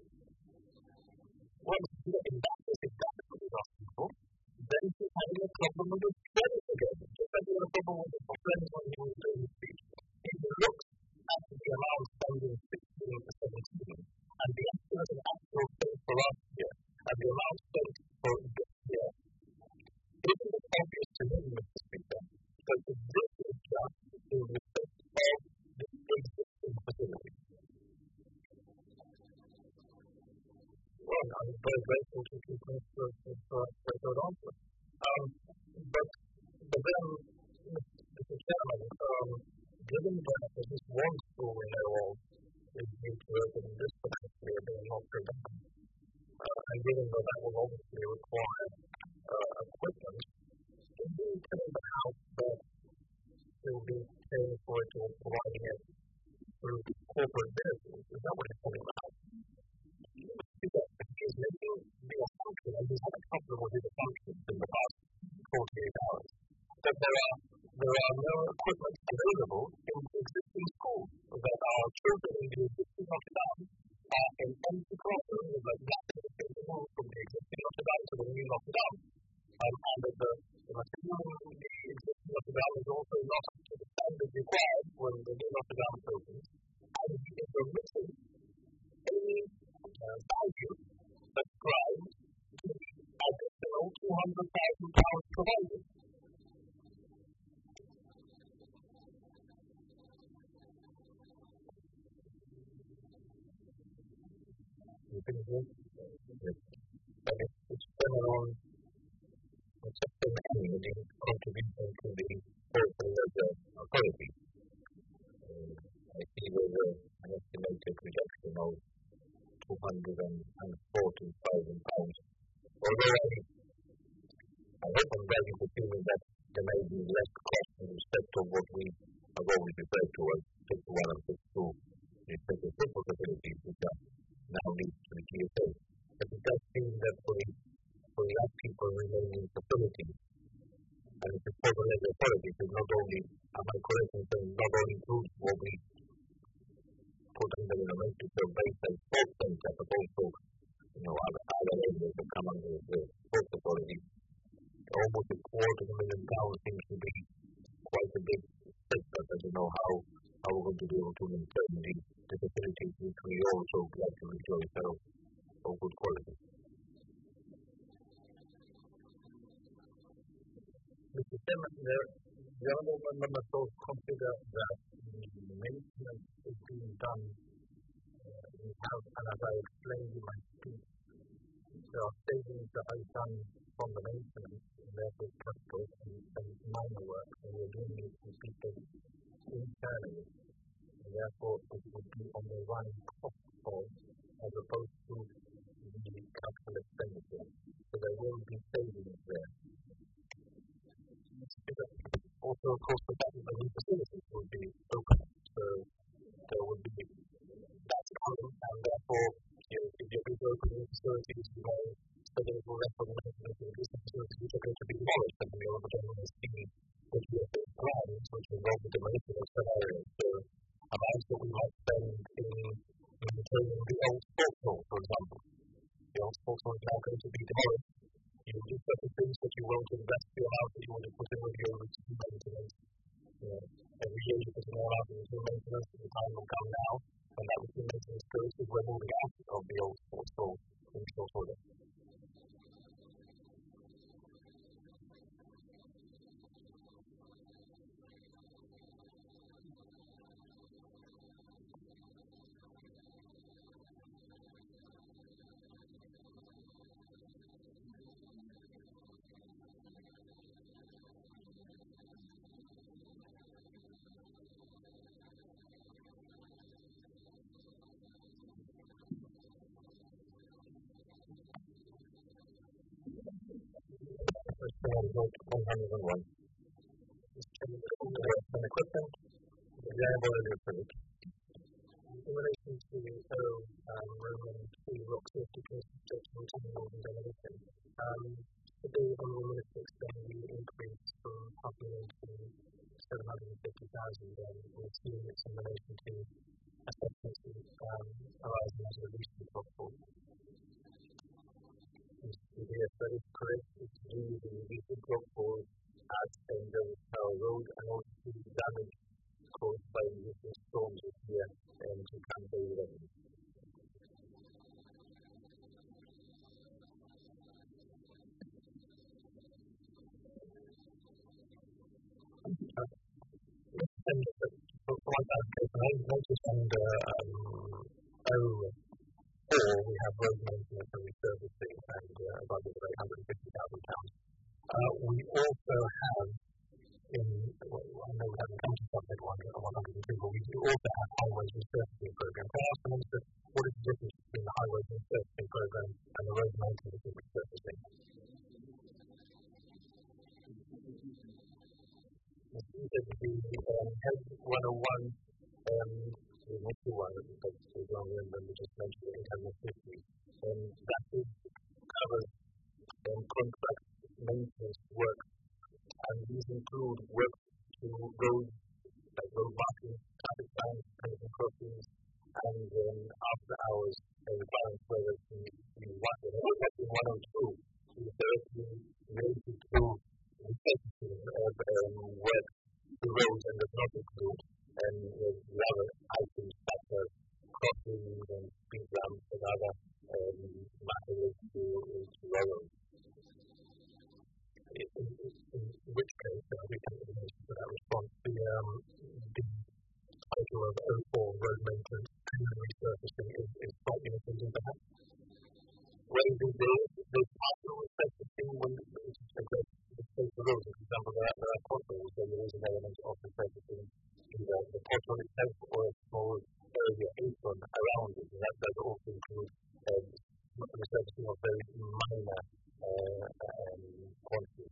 Well, in that is exactly what he's asking for. Then he's having a problem problem with his credit again, just like he had a problem with his friends when he was doing his speech. He looked at the amount spent in 16 to 17 and the estimate of actual spend for last year and the amount spent for this year. Isn't it obvious to him, Mr. Speaker, that this is just in respect of the existing facility? Well, I'm very grateful to the Minister for that answer. But then, Mr. Chairman, given that there's just one school in Errol is due to open this financial year being Notre Dame, and given that will obviously require equipment, can you tell the House that will be paying for it or providing it through corporate vehicles? Is that what you're talking about? He's making the assumption, and he's had a couple of these assumptions in the past 48 hours, that there are no equipment available in the existing schools, that our children in the existing Notre Dame are in empty classrooms, that nothing has been moved from the existing Notre Dame to the new Notre Dame, and that the material in the existing Notre Dame is also not up to the standard required when the new Notre Dame opens, and he is omitting any value ascribed to the additional £200,000 provided. You think so? Yes. But it's dependent on certain community contribution to the social authority. I see there's an estimated reduction of £240,000. Although I hope I'm ready to feel that there may be less cost in respect of what we have always referred to as 51 and 52 respect of football facilities, which are now linked to the GSA. But it does seem that for the young people remaining in facilities, and it's a formal legal authority, it not only, am I correct in saying, not only includes what we put under the elementary base and sports center, but also, other areas that come under the sports authority. Almost £250,000 seems to be quite a big step, but I don't know how we're going to be able to maintain the facilities which we also like to enjoy of good quality. Mr. Chairman, the honourable member should consider that the maintenance is being done in-house, and as I explained in my speech, there are savings that are done from the maintenance, and therefore capital and minor work, and we're doing it with people internally, and therefore it would be on the one cost of as opposed to the capital expenditure. So there will be savings there. Also, of course, the new facilities will be open, so there would be that coming, and therefore, if you're going to open new facilities, studies will recommend that the existing facilities which are going to be demolished, and we are going to see the GSA plans which involve the demolition of some areas. So, amounts that we might spend in maintaining the old sports hall, for example. The old sports hall is now going to be demolished. You will do certain things that you won't invest the amount that you want to put in with your routine maintenance. Every year you put in more out in routine maintenance, and the time will come now when that routine maintenance goes, because we're moving out of the old sports hall in short order. Equipment, reliable electric. In relation to Roman 3 rock safety construction routine and demolition, today the Minister explained the increase from £500,000 to £750,000, and we've seen this in relation to assessments arising as a recent shortfall. Yes, that is correct. It's due to the recent shortfall And for my clarification, I noticed under O4 we have road maintenance and resurfacing and a budget of £850,000. We also have I know we haven't come to subject 102, but we do also have highways resurfacing program. Can I ask the Minister what is the difference between the highways resurfacing program and the road maintenance and resurfacing? The Health 101, the initial one that is on the just mentioned in 850, that covers contract maintenance work, and these include work to roads, like road markings, traffic signs, pavement crossings, and after hours requirements whether it can be one. And what has been 102 is directly related to resurfacing work to roads and does not include the other items such as crossings and speed ramps and other matters to roads. In which case, we can for that response. The title of O4, road maintenance and resurfacing, is slightly misleading perhaps. When the title resurfacing, when it's the state of roads, for example, there are potholes, so there is an element of resurfacing either the pothole itself or a small area apron around it, and that does also include resurfacing of very minor quantities.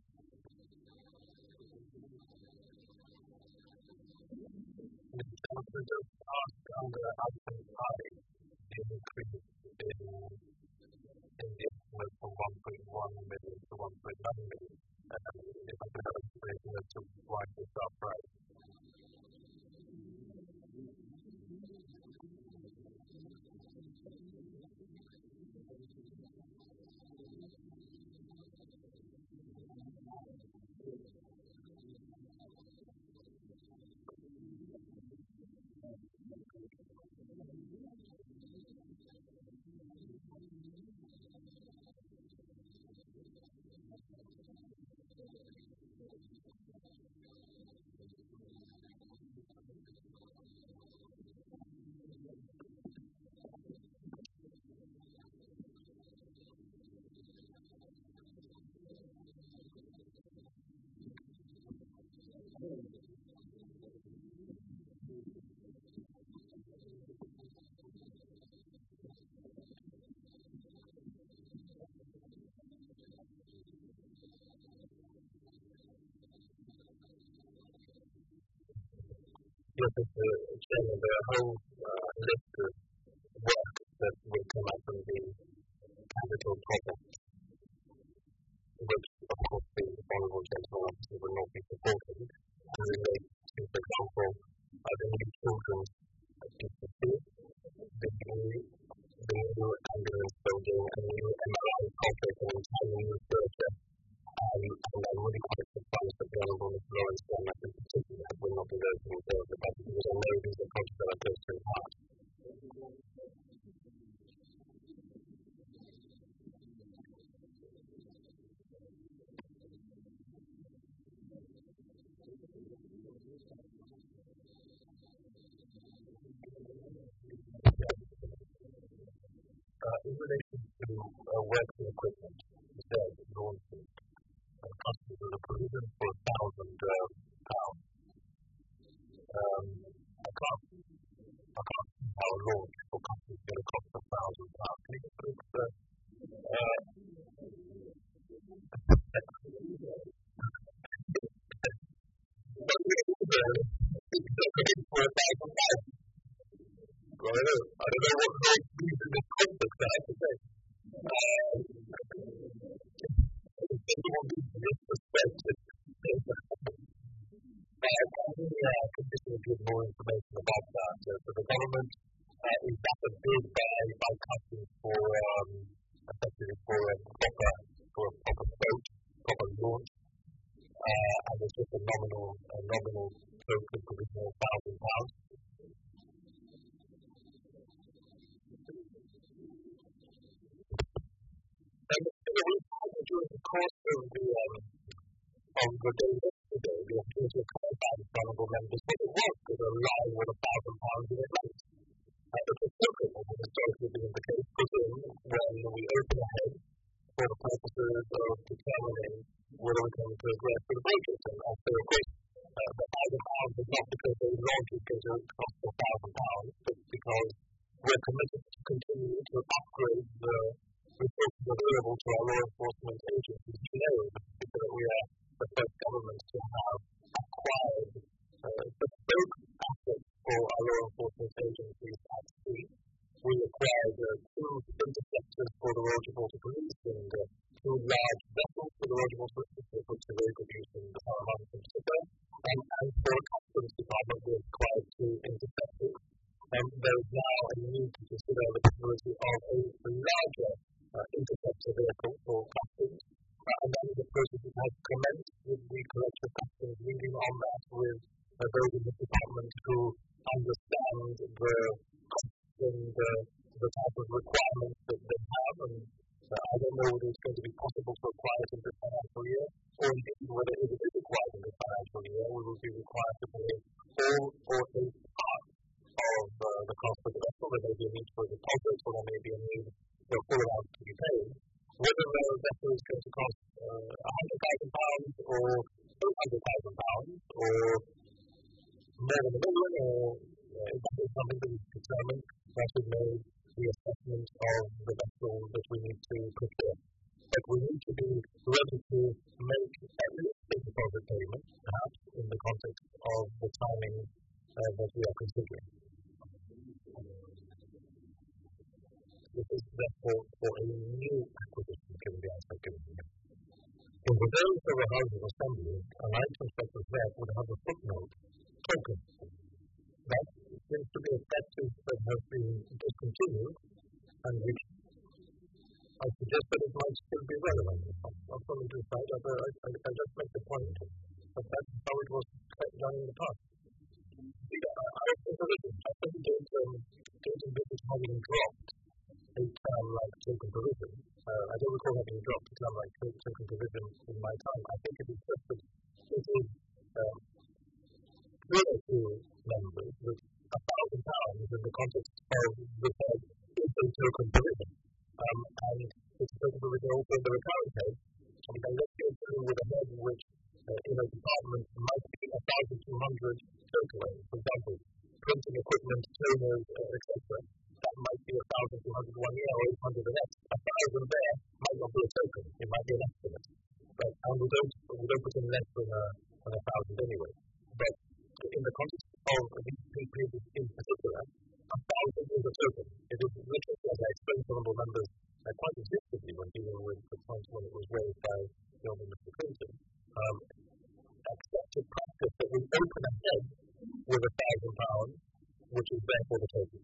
The Chancellor just asked under item I the increase in the estimate from 1.1 million to 1.9 million. If I could have a explanation as to why this is upright. Yes, Mr. Chairman, there are a whole list of work that will come up from the capital projects, which, of course, the Honourable Gentleman Officer will not be supporting, and relate to, for example, the new children's DCC, the new ambulance building, a new MRI project, and entirely new theatre. And I'm really quite surprised that the Honourable Mr. Lawrence Sturrock in particular will not be voting in favour of the budget, because I know these are projects that are close to his heart. In relation to working equipment, he said, launching customers with a provision for £1,000. I can't see how a launch for customers is going to cost £1,000. Can you just put I don't know what launch means in this context, I have to say. Everyone needs to get perspective. I can just give more information about that. So the government is at a bid by customers for effectively for a proper boat, proper launch, and it's just a nominal token provision of £1,000. During the course of the day yesterday, the opportunity of vulnerable members, but it was because a line with £1,000 in it late. It's a token, as has historically been the case, put in when we open a head for the purposes of determining whether we're going to address the budget. And after of course, the £1,000 is not because they launch it going to cost £1,000, but because we're committed to continue to upgrade the resources available to our law enforcement agencies. You know, because we are the first government to have acquired bespoke assets for our law enforcement agencies at sea. We acquired 2 interceptors for the Royal Gibraltar Police and 2 large vessels for the Royal Gibraltar Police, which are very good use in the Sahara in particular. And for the Customs Department, we acquired 2 interceptors. There is now a need to consider the possibility of a larger interceptor vehicle for customs. And that is a process that has commenced with the collection of customs, leading on that with those in the department who understand the costs and the type of requirements that they have. And I don't know whether it's going to be possible to acquire it in this financial year, or indeed whether it is required in this financial year. We will be required to pay all or a part of the cost of the vessel. There may be a need for a deposit, or there may be a need for a full amount to be paid. Whether the vessel is going to cost £100,000 or £800,000 or more than £1 million, or if that is something that is determined, that is made the assessment of the vessel that we need to procure. But we need to be ready to make at least a deposit payment, perhaps in the context of the timing that we are considering. This is therefore for a new acquisition, given the aspect given here. In the days of the House of Assembly, an item such as that would have a footnote, token. That seems to be a practice that has been discontinued, and which I suggest that it might still be relevant. Not for me to decide, I just make the point that that's how it was done in the past. I think James Business having dropped a term like token provision. I don't recall having dropped a term like token provision in my time. I think it is just that it is clear to members that £1,000 in the context of the Fed is a token provision. And it's a token provision also in the recurring case. Let's go through with a head which in a department might be 1,200 total. For example, printing equipment, toners, etc. That might be 1,200 1 year or 800 the next. 1,000 there might not be a token. It might be an estimate. And we don't put in less than 1,000 anyway. But in the context of these three periods in particular, 1,000 is a token. It is literally, as I explained to honourable members quite extensively when dealing with the point when it was raised by the Honourable Mr. Clinton, accepted practice that we open a head with £1,000, which is therefore the token.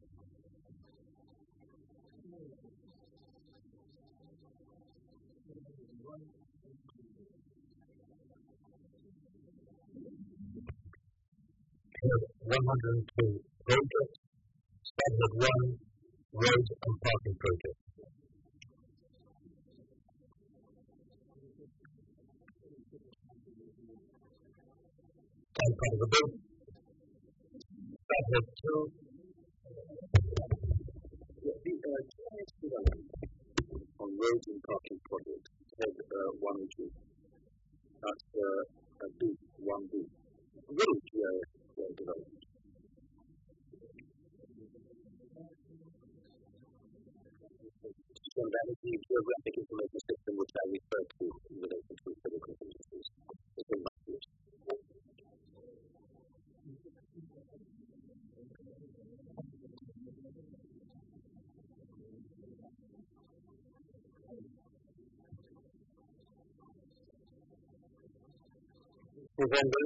Head 102 projects, Standard 1 road and parking project. Part of the bill. Standard 2. The next development on roads and parking projects, head 1 and 2. That's B, 1B. What is GIS development? So that is the geographic information system which I referred to in relation to civil contingencies. It's in my view. So then the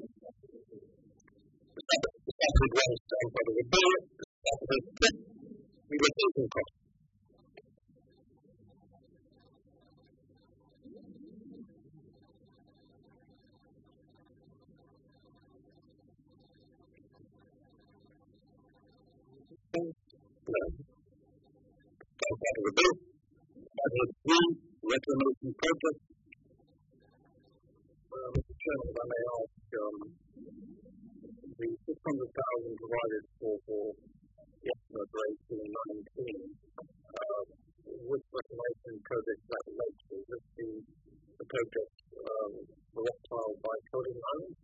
standard 1 is part of the bill, standard 2, relocation costs. Part of the bill, standard 3, reclamation project. Mr. Chairman, if I may ask, provided for the estimate for 1819, which reclamation project that relates to? Is this the project, the reptile by Coding Island?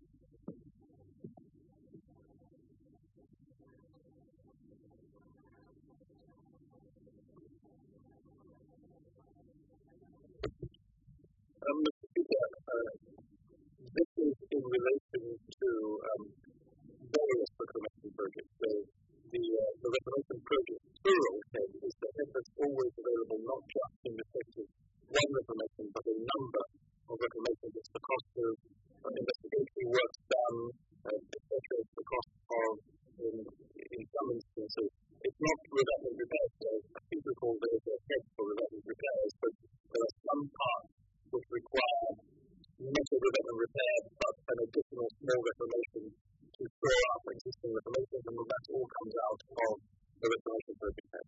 Mr. Speaker, this is in relation to various reclamation projects. So the reclamation project plural head is the head that's always available, not just in respect of one reclamation, but a number of reclamations. It's the cost of investigatory work done, etc. It's the cost of, in some instances, it's not redundant repairs. So people call it a head for redundant repairs, but there are some parts which require not a redundant repair, but an additional small reclamation to shore up existing reclamations, and that all comes out of the reclamation project head.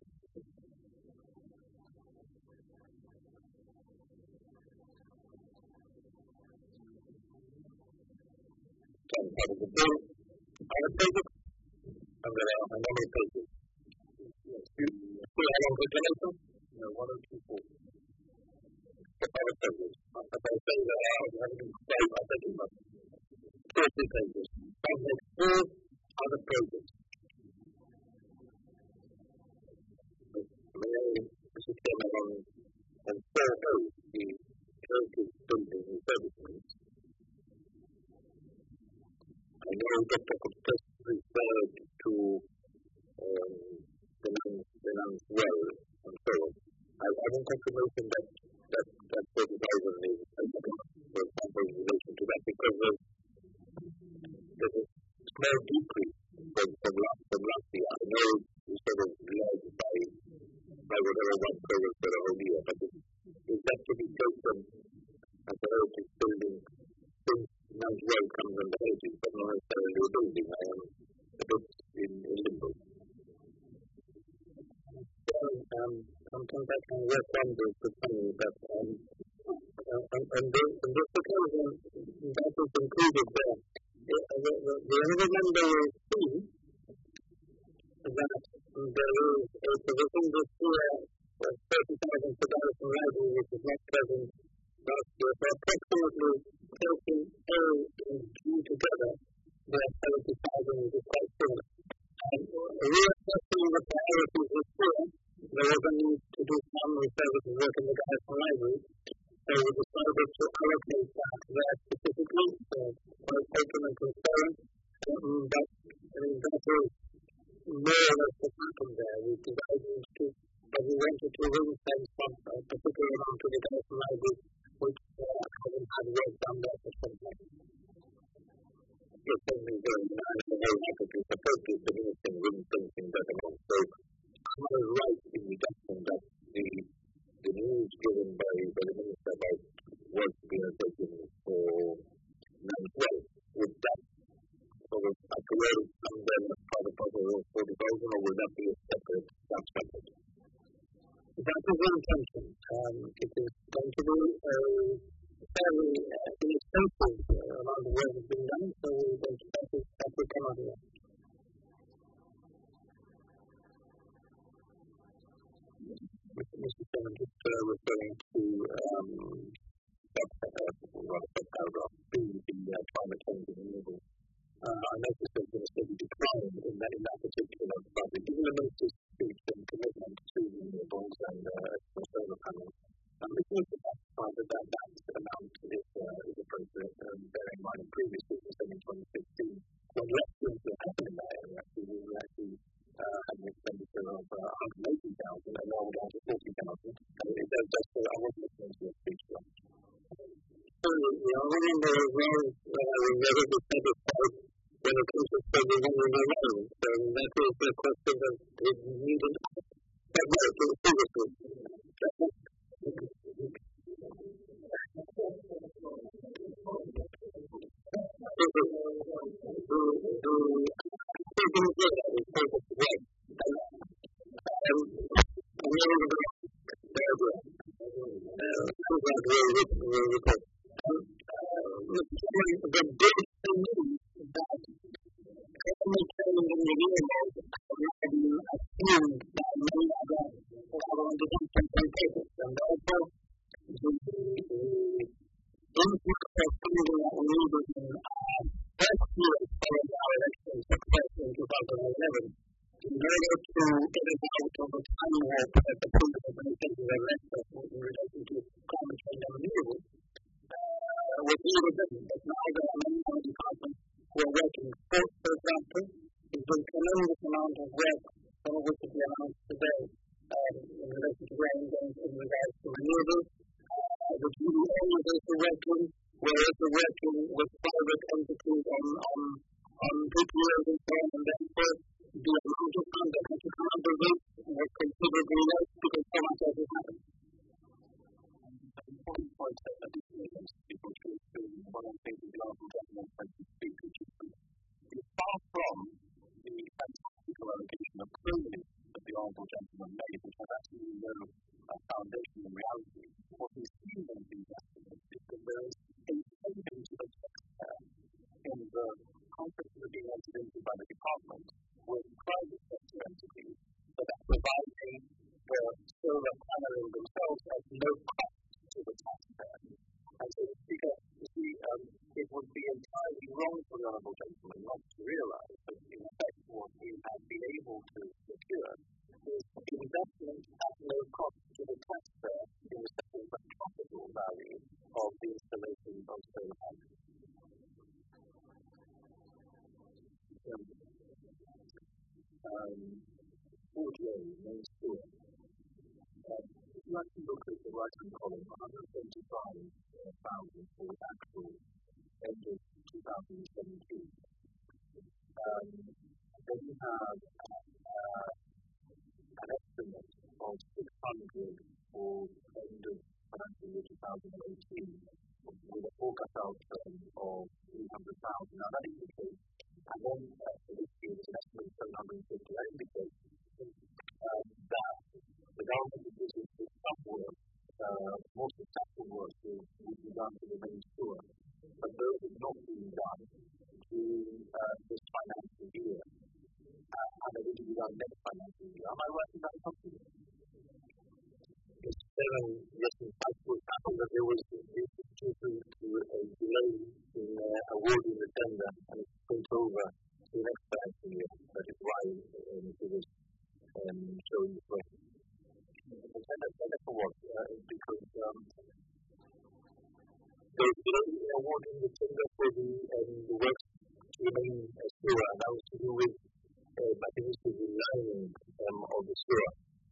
Part of the bill, other pages, and there are a number of pages. How long reclamation? No, 1 or 2, 4. Other pages. As I say, there are, I haven't said, I think it's 40 pages. That makes 4 other pages. Mr. Chairman, on 4 O's, the Heritage Building Refurbishment. I know Dr. Cortez referred to the Lands Well and so on. I want confirmation that 40,000 is, for example, in relation to that, because there's a small decrease from last year. I know it's sort of led by whatever one program for the whole year, but is that to be taken as a heritage building since Lands Well comes under heritage, but not necessarily a building? I am a bit in limbo. Sometimes I can work wonders to tell you that on this occasion, that is included there. The only number will see that there is a provision this year of 30,000 for Garrison Library, which is not present last year. So approximately 30A and G together, their 70,000 is quite similar. Reassessing the priorities this year, there was a need to do some refurbishment work in the Garrison Library, so we decided to allocate that there specifically, for patron and concern. That is more or less what happened there. We divided into, but we wanted to ring-fence some particular amount to the Garrison Library, which hasn't had work done there for some time. It's certainly very nice and very happy to support this diminishing ring-fencing that amount. So I was right in the judgment that the news given by the Minister about work being taken for Lands Well, would that sort of appear and then as part of the 40,000, or will that be a separate subseparate? That is the intention. It is going to be a fairly inexpensive amount of work has been done, so we're going to that will come out here. Mr. Chairman, just referring to paragraph B, the climate change and renewables. I noticed there's been a steady decline in that particular budget. Given the Minister's speech and commitment to renewables and solar panels, it's not satisfied that amount is appropriate, bearing in mind in previous business in 2016, when less things were happening in that area. We were actually had an expenditure of 180,000 and now we're down to 40,000. It does just I wasn't listening to your speech. The only number as well will never be satisfied when it comes to spending on renewable. So that is the question that is needed. But no, seriously. 2023, which is far from the fantastical allegation of cloning that the honourable gentleman made, which has absolutely no foundation in reality. What we see in these estimates is that there is a payment to the taxpayer in the contracts that are being entered into by the department with private sector entities that are providing the solar panel themselves at no cost to the taxpayer. And so the speaker, you see, it would be entirely wrong for the honourable gentleman not to realise that in effect what we have been able to secure is investment at no cost to the taxpayer in respect of the capital value of the installation of solar panels. Audio, no store. If you actually look at the right-hand column, 175,000 for the actual end of 2017. Then you have an estimate of 600 for end of financial year 2018 with a forecast outcome of 300,000. Now that indicates, and then for this year it's an estimate of 750. That indicates that the government is busy with some work, more successful work will be done to the main store, but those have not been done during this financial year, and they're going to be done next financial year. Am I right in that assumption? Yes, in fact, what happened that there was due to a delay in awarding the tender, and it's put over to the next financial year. That is why it was showing the question. The tender for what? Because there was delay in awarding the tender for the works to the main sewer, and that was to do with, I think it's the lining of the sewer.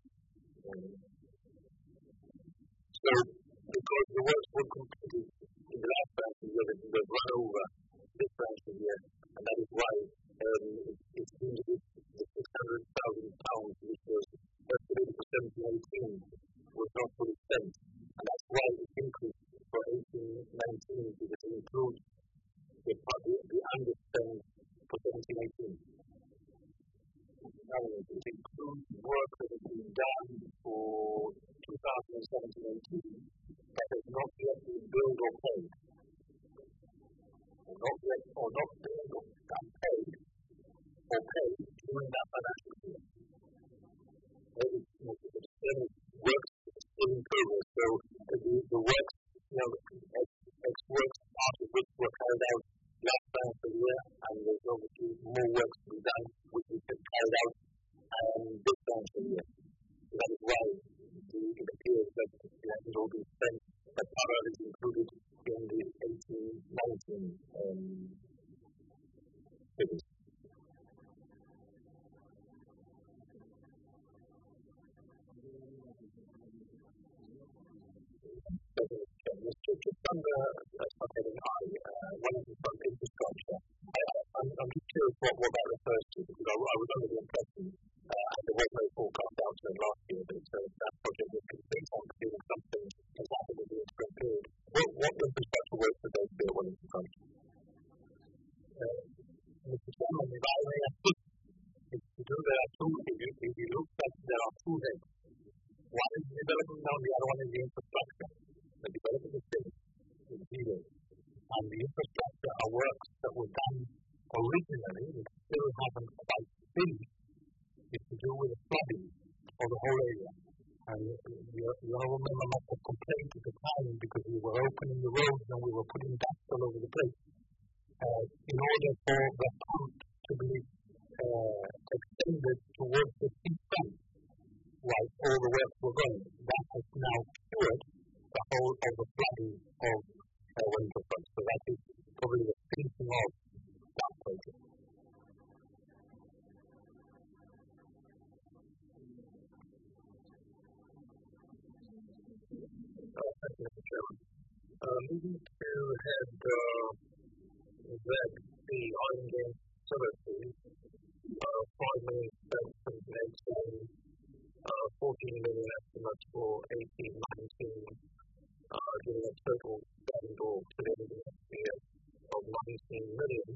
So, because the works were completed in the last financial year, they've run over this financial year, and that is why it seems that the £600,000 which was estimated for 17-18 was not fully spent, and that's why it increased for 18-19 because it includes the underspend for 17-18. It includes work that has been done for 2017-18 that has not yet been billed or paid. Or not billed or paid during that financial year. The works still in progress, so the works, ex-works, part of which were carried out last financial year, and there's obviously more work to be done, which has been carried out this financial year. So that is why it appears that it hasn't all been spent, but part of it is included in the 18-19 figures. Just under subheading I, one of the infrastructure, I'm just curious what that refers to, because I was under the impression, and there was no forecast outturn last year, that that project was complete on doing something as happened in the interim period. What infrastructure works are those built on infrastructure? Mr. Chairman, if I may assist, if you look at, there are two heads. One is development now, the other one is the infrastructure. The development is finished, it's zero. And the infrastructure are works that were done originally, which still haven't quite finished, is to do with the flooding of the whole area. And the honourable member must have complained at the time because we were opening the roads and we were putting dust all over the place. In order for the pump to be extended towards the seafront, while all the works were going, that has now cured the whole of the flooding of Winterfront. So that is probably the finishing of that project. Thank you, Mr. Chairman. Moving to head Z, the oil and gas services, 5 million spent since next year, 14 million estimates for 18-19, giving a total spend or today next year of 19 million.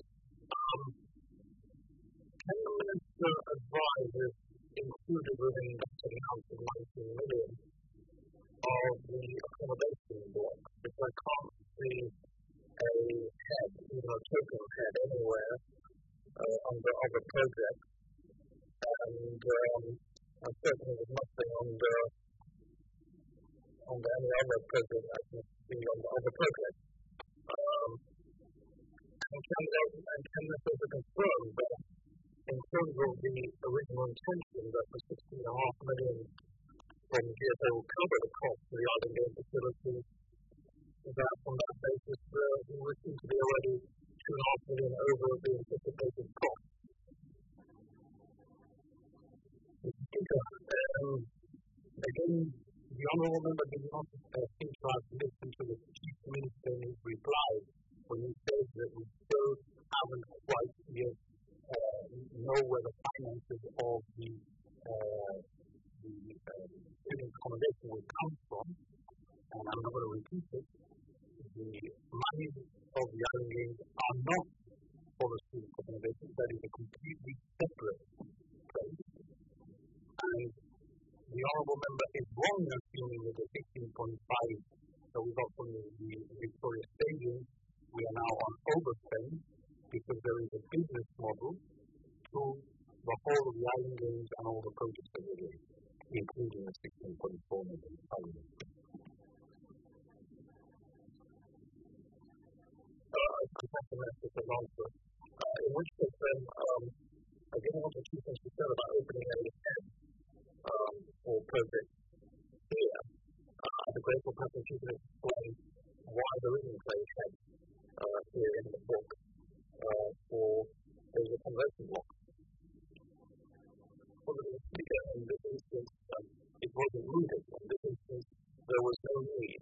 Can the Minister advise if included within that amount of 19 million of the accommodation block? Because I can't see a head, even a token head anywhere under other projects, and certainly there's nothing under any other project I can see on the other projects. And can this also confirm that in terms of the original intention that the 16.5 million from GSA will cover the cost of the Island Game facility, that on that basis we seem to be already 2.5 million over the anticipated cost. Again, the Honourable Member did not seem to have listened to the Chief Minister in his reply when he said that we still haven't quite yet know where the finances of the student accommodation will come from, and I'm not going to repeat it. The money of the Island Games are not for the student accommodation. That is a completely separate place. And the Honourable Member is wrong in assuming that the 16.5 that we got from the Victoria Stadium, we are now on overspend because there is a business model to the whole of the Island Games and all the projects that we're doing, including the 16.4 million. In which case then, again, what the Chief Minister said about opening a head for projects here, the grateful person Chief Minister explained why there isn't a head here in the book for those accommodation blocks. Well, in this instance, it wasn't needed. In this instance, there was no need.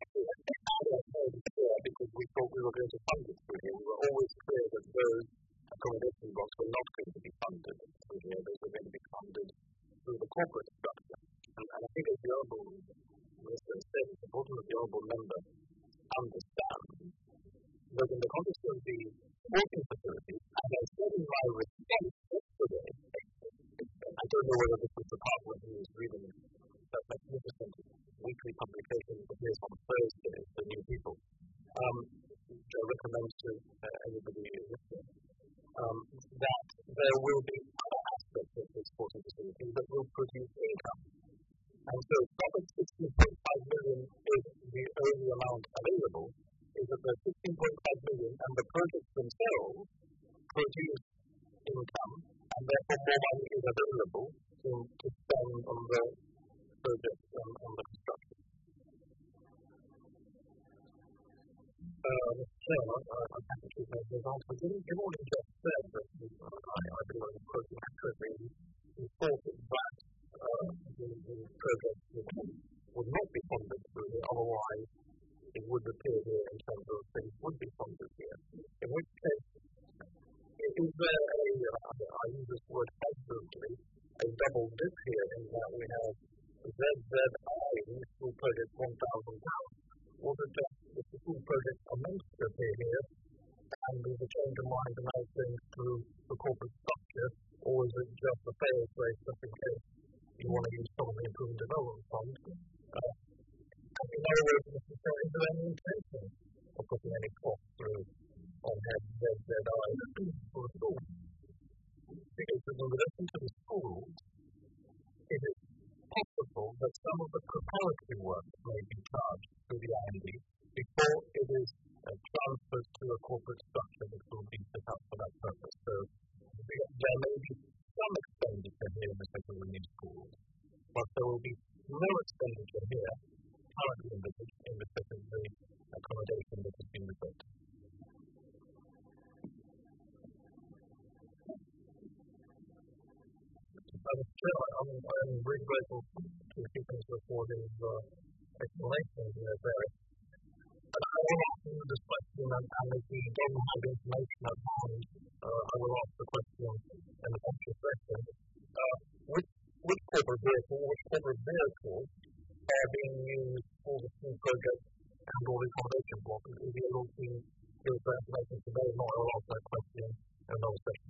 Because we thought we were going to fund it through here. We were always clear that those accommodation blocks were not going to be funded through here. Those were going to be funded through the corporate structure. And I think as the Honourable Minister said, it's important that the Honourable Member understand that in the context of the sporting facilities, as I said in my response yesterday, I don't know whether this was the part when he was reading that magnificent weekly publication that appears on Thursday for new people, which I recommend to anybody listening, that there will be other aspects of the sporting facilities that will produce income. And so it's not that 16.5 million is the only amount available, is that the 16.5 million and the projects themselves produce income, and therefore more money is available to spend on the projects and on the construction. Mr. Chairman, I'm happy to make this answer. Given what he just said, that I believe I was quoting accurately, he thought that the project would not be funded through here, otherwise it would appear here in terms of things would be funded here. In which case, is there I use this word absolutely, a double dip here in that we have ZZI, the school project, £1,000. Was it just the school projects are meant to appear here, and there's a change of mind and other things through the corporate structure, or is it just a fail-safe just in case you want to use some of the improvement development funds? And in other words, is there any intention of putting any cost through on ZZI for the school? Because in relation to the schools, it is possible that some of the preparatory work may be charged through the IND before it is transferred to a corporate structure that will be set up for that purpose. So there may be some expenditure here in the secondary new schools, but there will be no expenditure here currently in the secondary accommodation that has been referred to. I'm really grateful to the Chief Minister for his explanations in this area. And I will ask you this question, and if he doesn't have information at hand, I will ask the question in the future session. Which corporate vehicles are being used for the school project and all the accommodation blocks? Is he able to give that information? I'll ask that question in another session.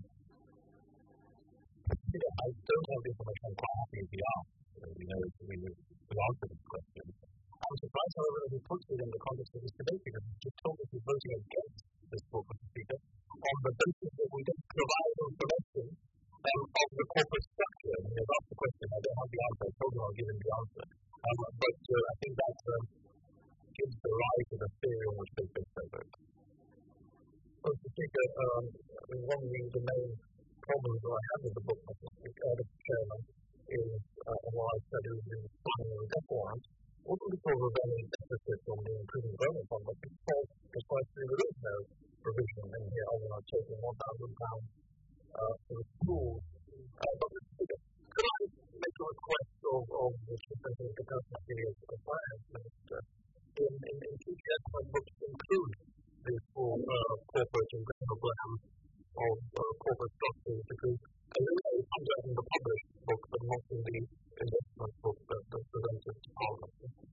I don't have the information I'm quite happy with the answer. We answered this question. I'm surprised, however, that he puts it in the context of this debate because he just told us he's voting against this book, Mr. Speaker, on the basis that we don't provide information of the corporate structure. And he has asked the question. I don't have the answer. I told him I'll give him the answer. But I think that gives the rise to the theory on which they base their vote. Mr. Speaker, one of the main problems that I have with the book, Mr. Chairman, is what I said is in signing the death warrant, wasn't because of any deficit on the imprisoned bonus fund, but because precisely there is no provision in here other than taking £1,000 for the schools. But Mr. Speaker, could I make a request of the Chief Secretary of the Secretary of Finance Minister in future books to include this for corporate and government plans of corporate structures, because I really understand the published book, but not in the investment book that's presented to Parliament.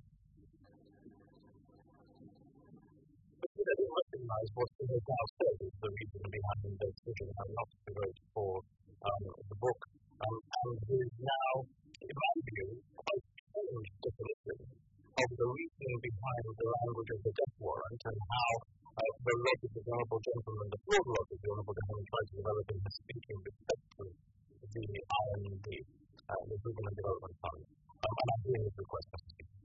But I didn't recognise what he has now said is the reason behind the decision not to vote for the book, and he is now, in my view, quite changed definition of the reasoning behind the language of the death warrant and how the logic of the Honourable Gentleman, the broad logic of the Honourable Gentleman tried to develop in his speech in respect to the IND, the Improvement and Development Fund. And I'm doing this request, Mr. Speaker.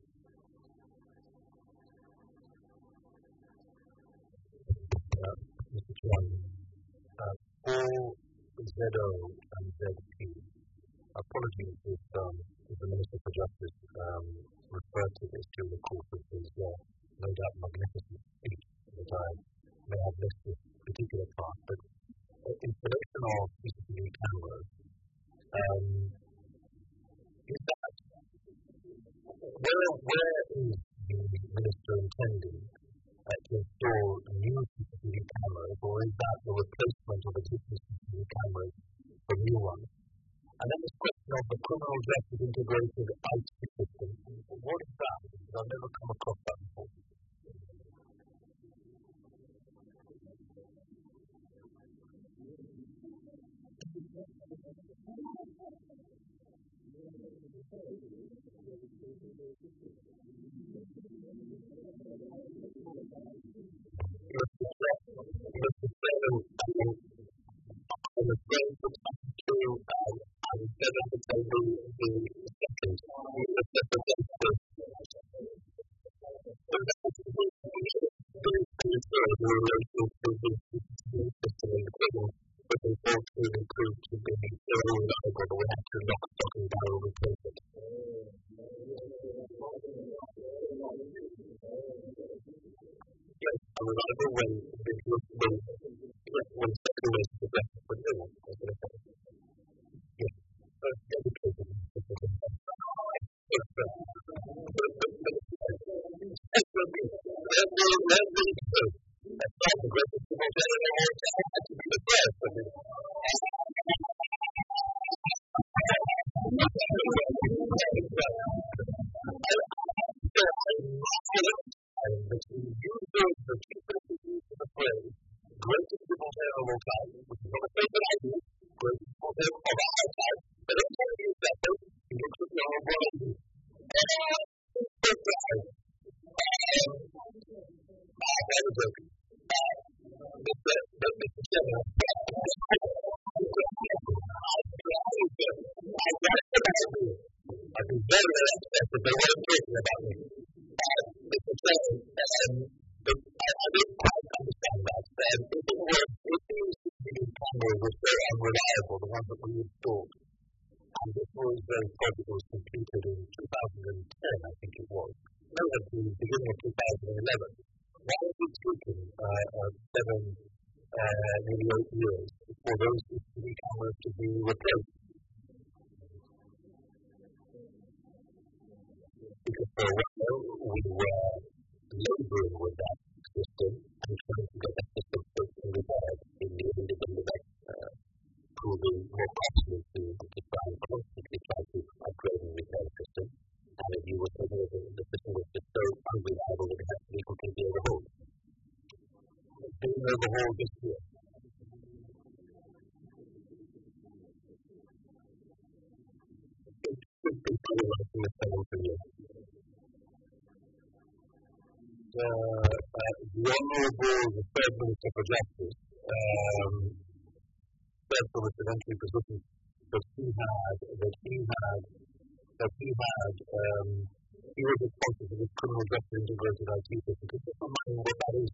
Mr. Chairman, for ZO and ZP, apologies if the Minister for Justice referred to this during the course of his no doubt magnificent speech, that I may have missed this particular part, but installation of CCTV cameras, is that, where is the Minister intending to install new CCTV cameras, or is that the replacement of existing CCTV cameras for new ones? And then this question of the criminal justice integrated IT system, what is that? Because I've never come across that before. Overhaul this year. should be highlighting the same for you. The Honourable the Third Minister for Justice said from his eventually position that he was responsible for this criminal justice integrated IT system. Could you remind me what that is?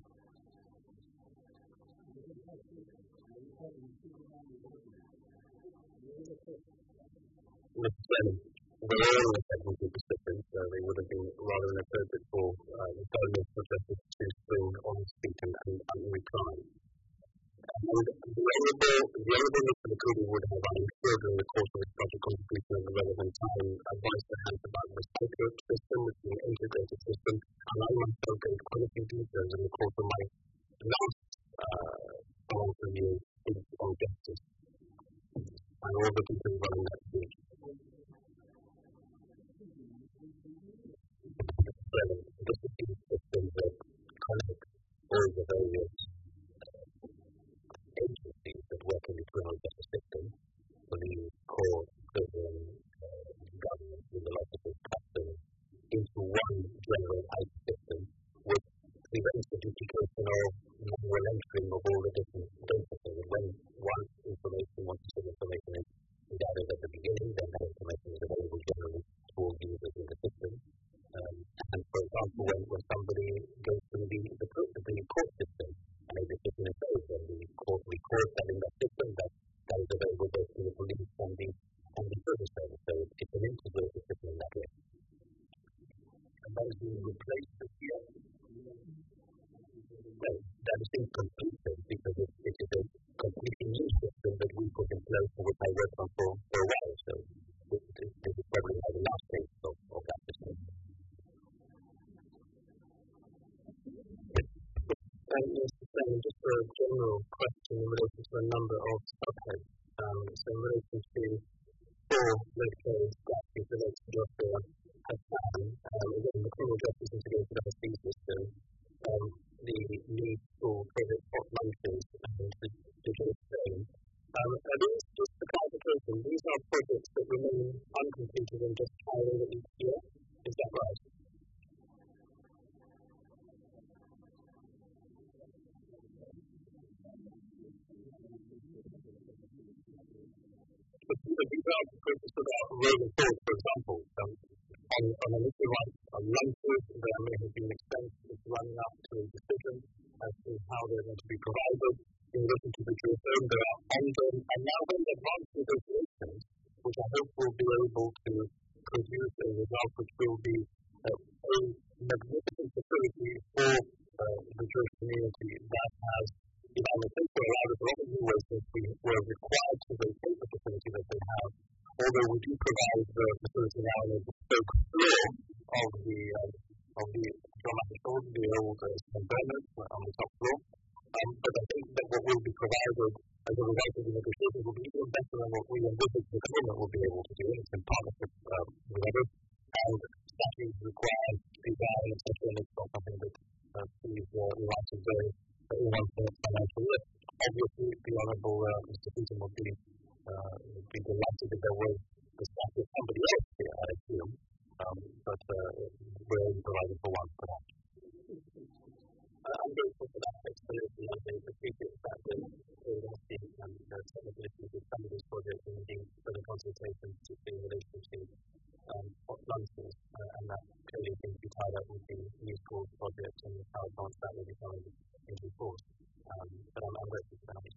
They were all technically deficient, so they would have been rather inappropriate for the Third Minister for Justice to spring on his feet and reply. The Honourable Mr. McCready would have, I'm sure, during the course of his budget contribution at the relevant time, advised the House about the Cyprus system, which is an integrated system, and I myself gave quite a few details in the course of my last review on justice. And all the details running that speech. This is the system that connects all the various agencies that work in the criminal justice system, police, court, prison, government, with the likes of customs, into one general IT system, which prevents the duplication of manual entering of all the different data. So when one information is gathered at the beginning, then that information is available generally to all users in the system. And for example, when somebody goes through the court system and a decision is made, then the court records that in that system that is available both to the police and the prison service. So it's an integrated system in that way. And that is being replaced this year. Well, that is incomplete because it is a completely new system that we put in place and which I worked on for a while. So this is probably the last phase of that system. Just a general question in relation to a number of subheads. So in relation to 4 late cases that relates to Joshua Hassan, again, the criminal justice integrated IT system, the need for private hot lunches and the digital training. Are these just the clarification? These are projects that remain uncompleted and just carry over each year? Is that right? These are projects that are rolling forward, for example. On an issue like lunches, there may have been expenses running up to a decision as to how they're going to be provided. In relation to the reform, there are ongoing and now very advanced negotiations, which I hope will be able to produce a result which will be a magnificent facility for the Jewish community that has, I would think, allowed us a lot of new ways since we were required to vacate the facility that they have. Although we do provide the facility now in the third floor of the old Bernard on the top floor. But I think that what will be provided as a result of the negotiations will be even better than what we envisage the government will be able to do. It's in partnership with others. And statutes require design, etc. And it's not something that Steve wants to do in one financial year. Obviously, the Honourable Mr. Putin would be delighted if there was the staff of somebody else here, I assume. But we're only providing for one for that. I'm grateful for that explanation. I think appreciate that the university and technical issues with some of these projects and indeed for the consultation, particularly in relation to hot lunches, and that clearly seems to be tied up with the new school project and how advanced that will be coming into force. But I'm grateful for that.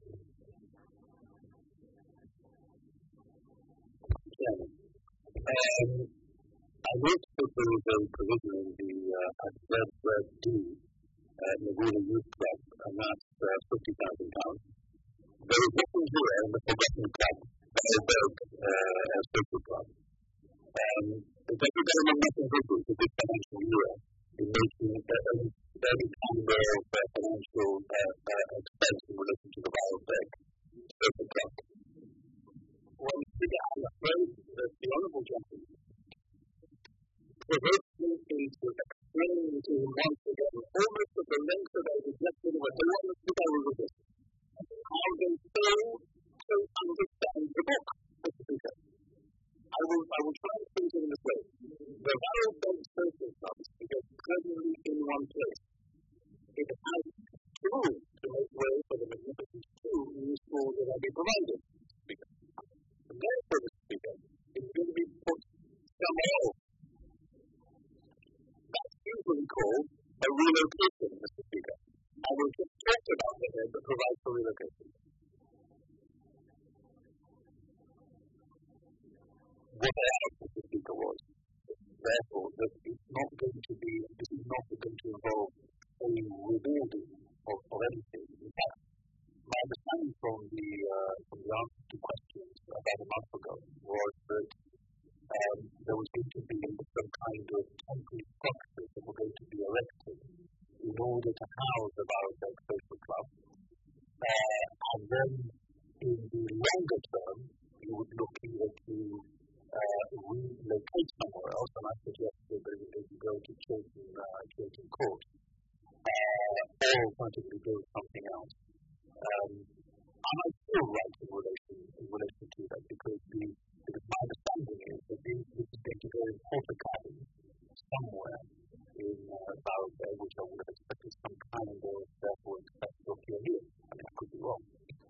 I noticed that there was a provision in the ZZD Nagula Youth Club, and that's £50,000. There is nothing here in the Forgotten Club, Bellberg Social Club. It's actually very much nothing visible to this financial year in making every kind of financial expense in relation to the Bellberg Social Club. Well, I'm afraid that the Honourable Gentleman provoked me into explaining to him once again almost at the length that I was lecturing with the one that I was with how they fail to understand the book, Mr. Speaker. I will try now be provided to the speaker. And therefore the speaker is going to be put somewhere else. That's usually called a relocation, Mr. Speaker. I will just talk about the head that provides for relocation. What I asked Mr. Speaker was, therefore, that it's not going to be, this is not going to involve a rebuilding of anything. In fact, my understanding from the answer to questions about a month ago was that there was going to be some kind of temporary structures that were going to be erected in order to house the Biotech Social Club. And then in the longer term, you would look either to relocate somewhere else, and I suggested that they could go to Chiltern Court, or alternatively build something else. And I feel right in relation to that, because my understanding is that this is going to go in Portugal somewhere in Biotech, which I would have expected some kind of therefore accessible here. I mean, I could be wrong.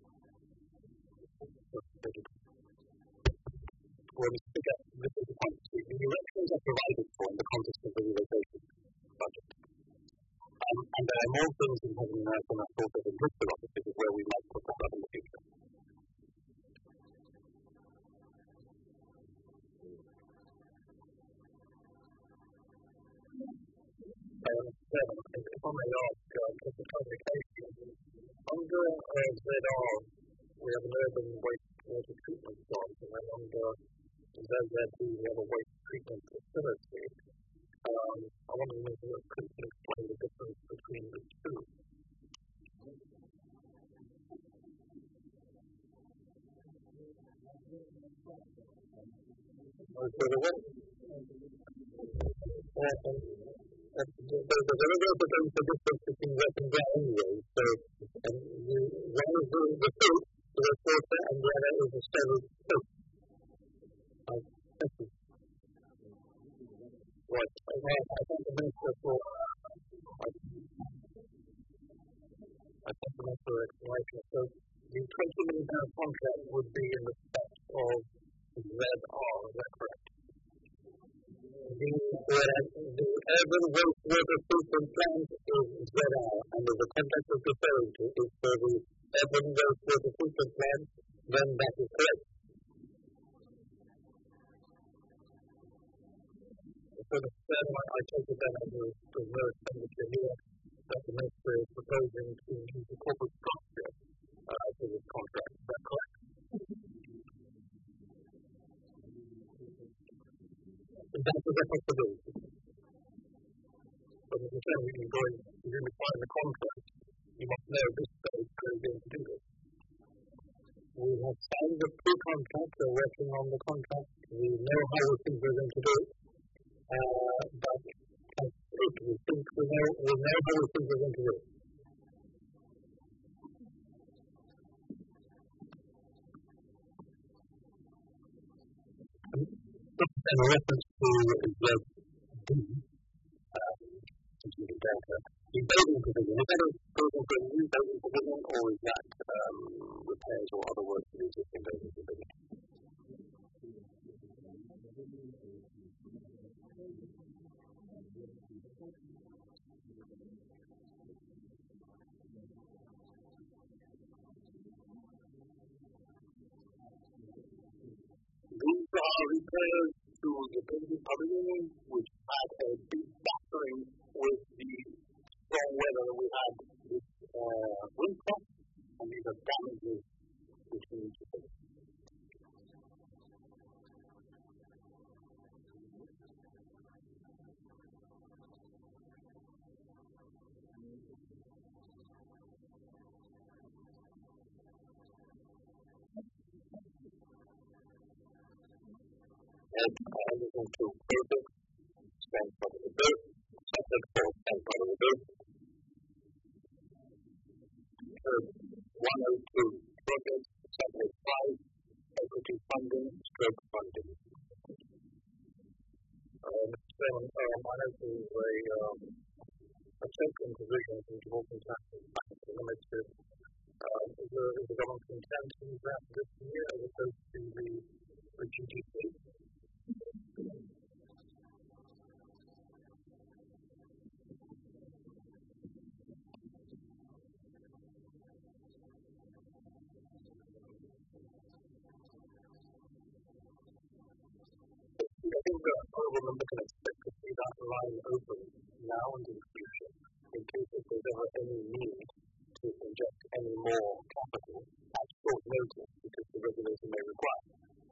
Well, Mr. Speaker, this is the point. The elections are provided for in the context of the relocation budget. And there are more things in heaven and earth than I thought of in Bristol offices where we might put that up in the future. If I may ask, just a clarification, under ZR, we have an urban wastewater treatment plant, and then under ZZP, we have a waste treatment facility. I wonder if you could explain the difference between the two. So the way there's a little bit of the difference between wet and dry anyway. So one is the soup, the water, and the other is the sterile soup. Thank you. Right. I thank the Minister for explanation. So the £20 million contract would be in respect of ZR, is that correct? The urban wastewater treatment plant is ZR, and the contract is referring to is for the urban wastewater treatment plant, then that is correct. So the third one, I take it then as there's no expenditure here, that the Minister is proposing to use the corporate structure for this contract. Is that correct? That is a possibility. But as I said, we can go in define the contract. You must know at this stage how you're going to do this. We have signed the pre-contract, we're working on the contract, we know how we think we're going to do it. But we think we know how we think we're going to do it. In reference to ZD, data, the building provision, is that a proposal for a new building provision, or is that repairs or other work to the existing building provision? These are repairs to the building pavilion, which had a big battering with the strong weather that we had this winter, and these are damages which we need to fix. And listen to project, stand part of the boat, subject for stand part of the boat. 102 project, subject 5, equity funding, stroke funding. Mr. Chairman, I know there is a token provision from Gibraltar Tax Bank limited. Is there because the government intends to use that this year as opposed to the GDP. I think the honourable member can expect to see that line open now and in the future in case if there's ever any need to inject any more capital at short notice because the regulator may require.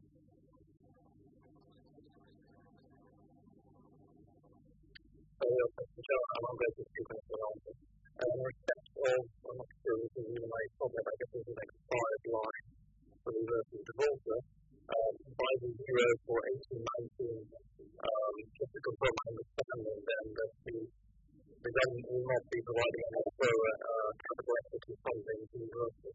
I'm not going to speak on the answer. In respect of, I'm not sure this is even my comment, I guess this is an expired line for the University of Gibraltar. By the year for 1819, just to confirm my understanding then that the government will not be providing any further capital equity funding to the university.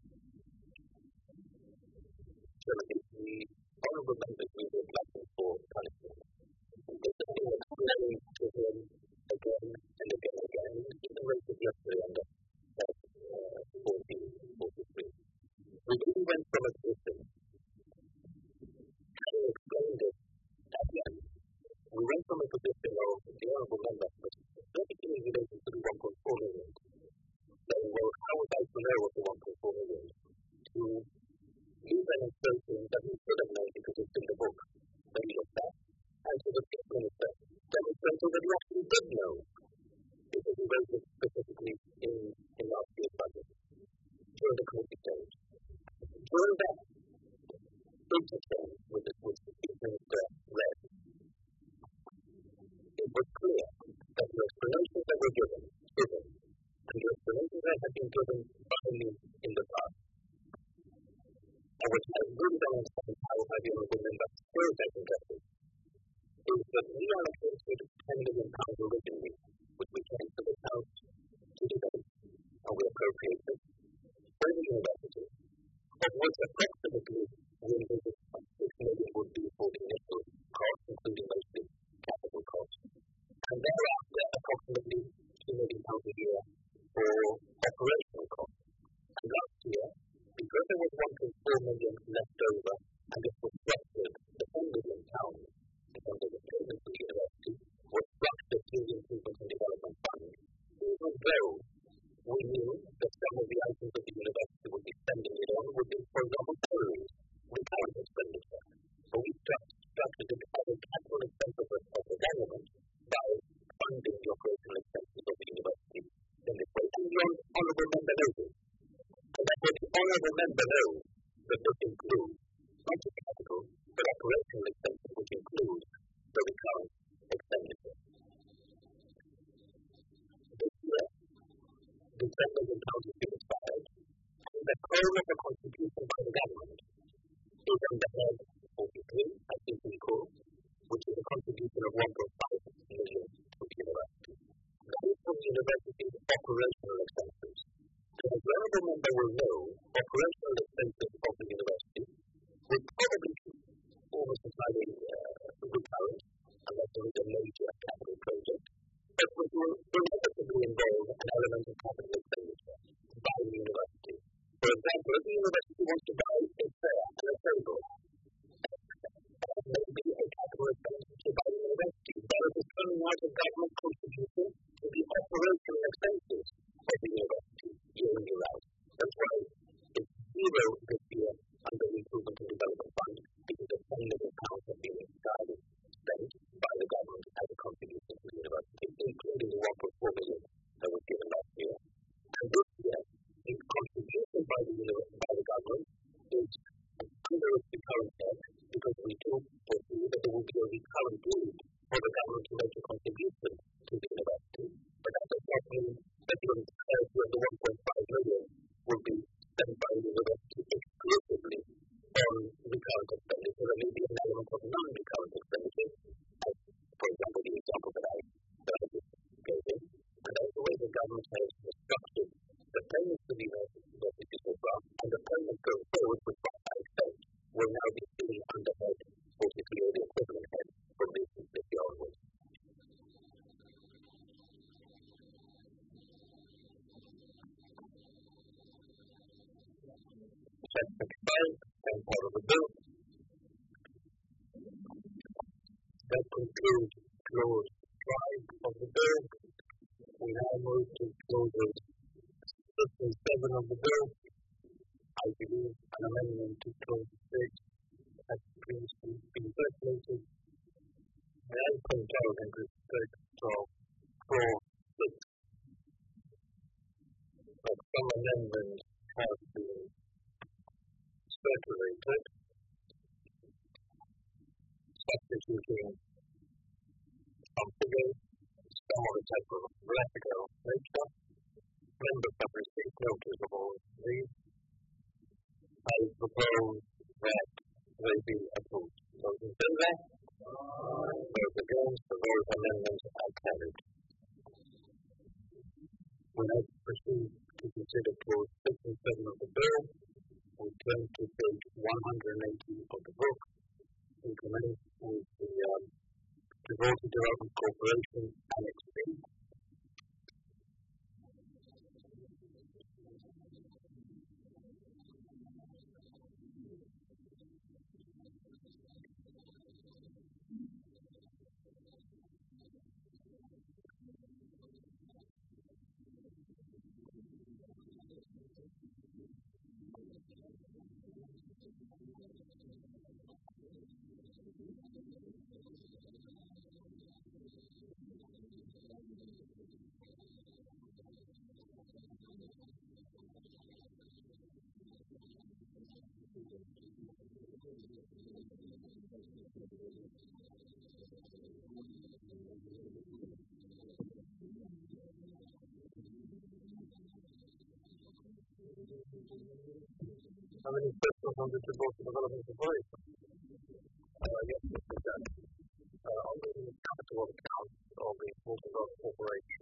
So if the honourable members will be applying for punishment, there's something that's explained to them again and again and again, even rated yesterday under 43. We really went from a system. Having explained it at the end, we went from a position of the honourable member, but particularly related to the 1.4 million, saying, well, how would I know what the 1.4 million is? To use an expression that we should have known because it's in the book that we looked at, and to the Chief Minister, demonstrating that we actually did know, because we wrote it specifically in last year's budget, during the committee stage. During that interchange with the Chief Minister led, it was clear that the explanations that were given, and the explanations that had been given by me in the past, and which I really don't understand how the honourable member still taking justice, is that we allocated £10 million originally, which we came to this House to debate, and we appropriated for the university, of which approximately we envisaged 6 million would be for the initial cost, including mostly capital costs. And thereafter, approximately £2 million a year for operational costs. And last year, because there was 1.4 million left over, and it was structured, the £10 million in terms of the payment to the university, was structured through the Improvement and Development Fund. Even though we knew that some of the items that the university would be spending it on would be, for example, salaries, recurrent expenditure. So we structured it as a capital expense of the government by funding the operational expenses of the university in this way. And the honourable member knows it. And therefore the honourable member knows that this includes not just capital, but operational expenses, which include the recurrent expenditure. This year, the £10 million has been expired, and the whole of the contribution by the government is under head 43, as is recalled, which is a contribution of 1.5 million to the university. That is for the university's operational expenses. So as the honourable member will know, operational expenses of the university will probably be almost entirely recurrent, unless there is a major capital project, but which will inevitably involve an element of capital expenditure by the university. For example, if the university wants to buy a chair and a table, maybe a capital expenditure by the university, but it is coming out of government contribution to the operational expenses of the university year in, year out. That's why it's zero this year under the Improvement and Development Fund, because the £10 million have been entirely spent by the government as a contribution to the university, including the 1.4 million that was given last year. And this year, the contribution by the government is under its recurrent head, because we do foresee that there will be a recurrent need for the government to make a contribution to the university. But that does not mean that the entirety of the 1.5 million will be spent by the university exclusively on recurrent expenditure. There may be an element of non-recurrent expenditure, as, for example, the example that I just gave in. And that's the way the government has structured the payments to the university so far, and the payments going forward, which I expect will now be seen under head 43 or the equivalent head from this year onwards. Section 5 and part of the bill. That concludes clause 5 of the bill. We now move to clauses 6 and 7 of the bill. I believe an amendment to clause 6 has previously been circulated. May I point out in respect of clause 6 that some amendments have been circulated, substituting some figures, some of the type of graphical nature. Members have received notice of all these. I propose that they be approved. Those in favour? Those against? Those amendments are carried. We now proceed to consider clause 6 and 7 of the bill. We turn to page 180 of the book. We commence with the Gibraltar Development Corporation Annex B. How many questions on the Gibraltar Development Corporation? Yes, Mr. Chairman. On the capital account of the Gibraltar Development Corporation,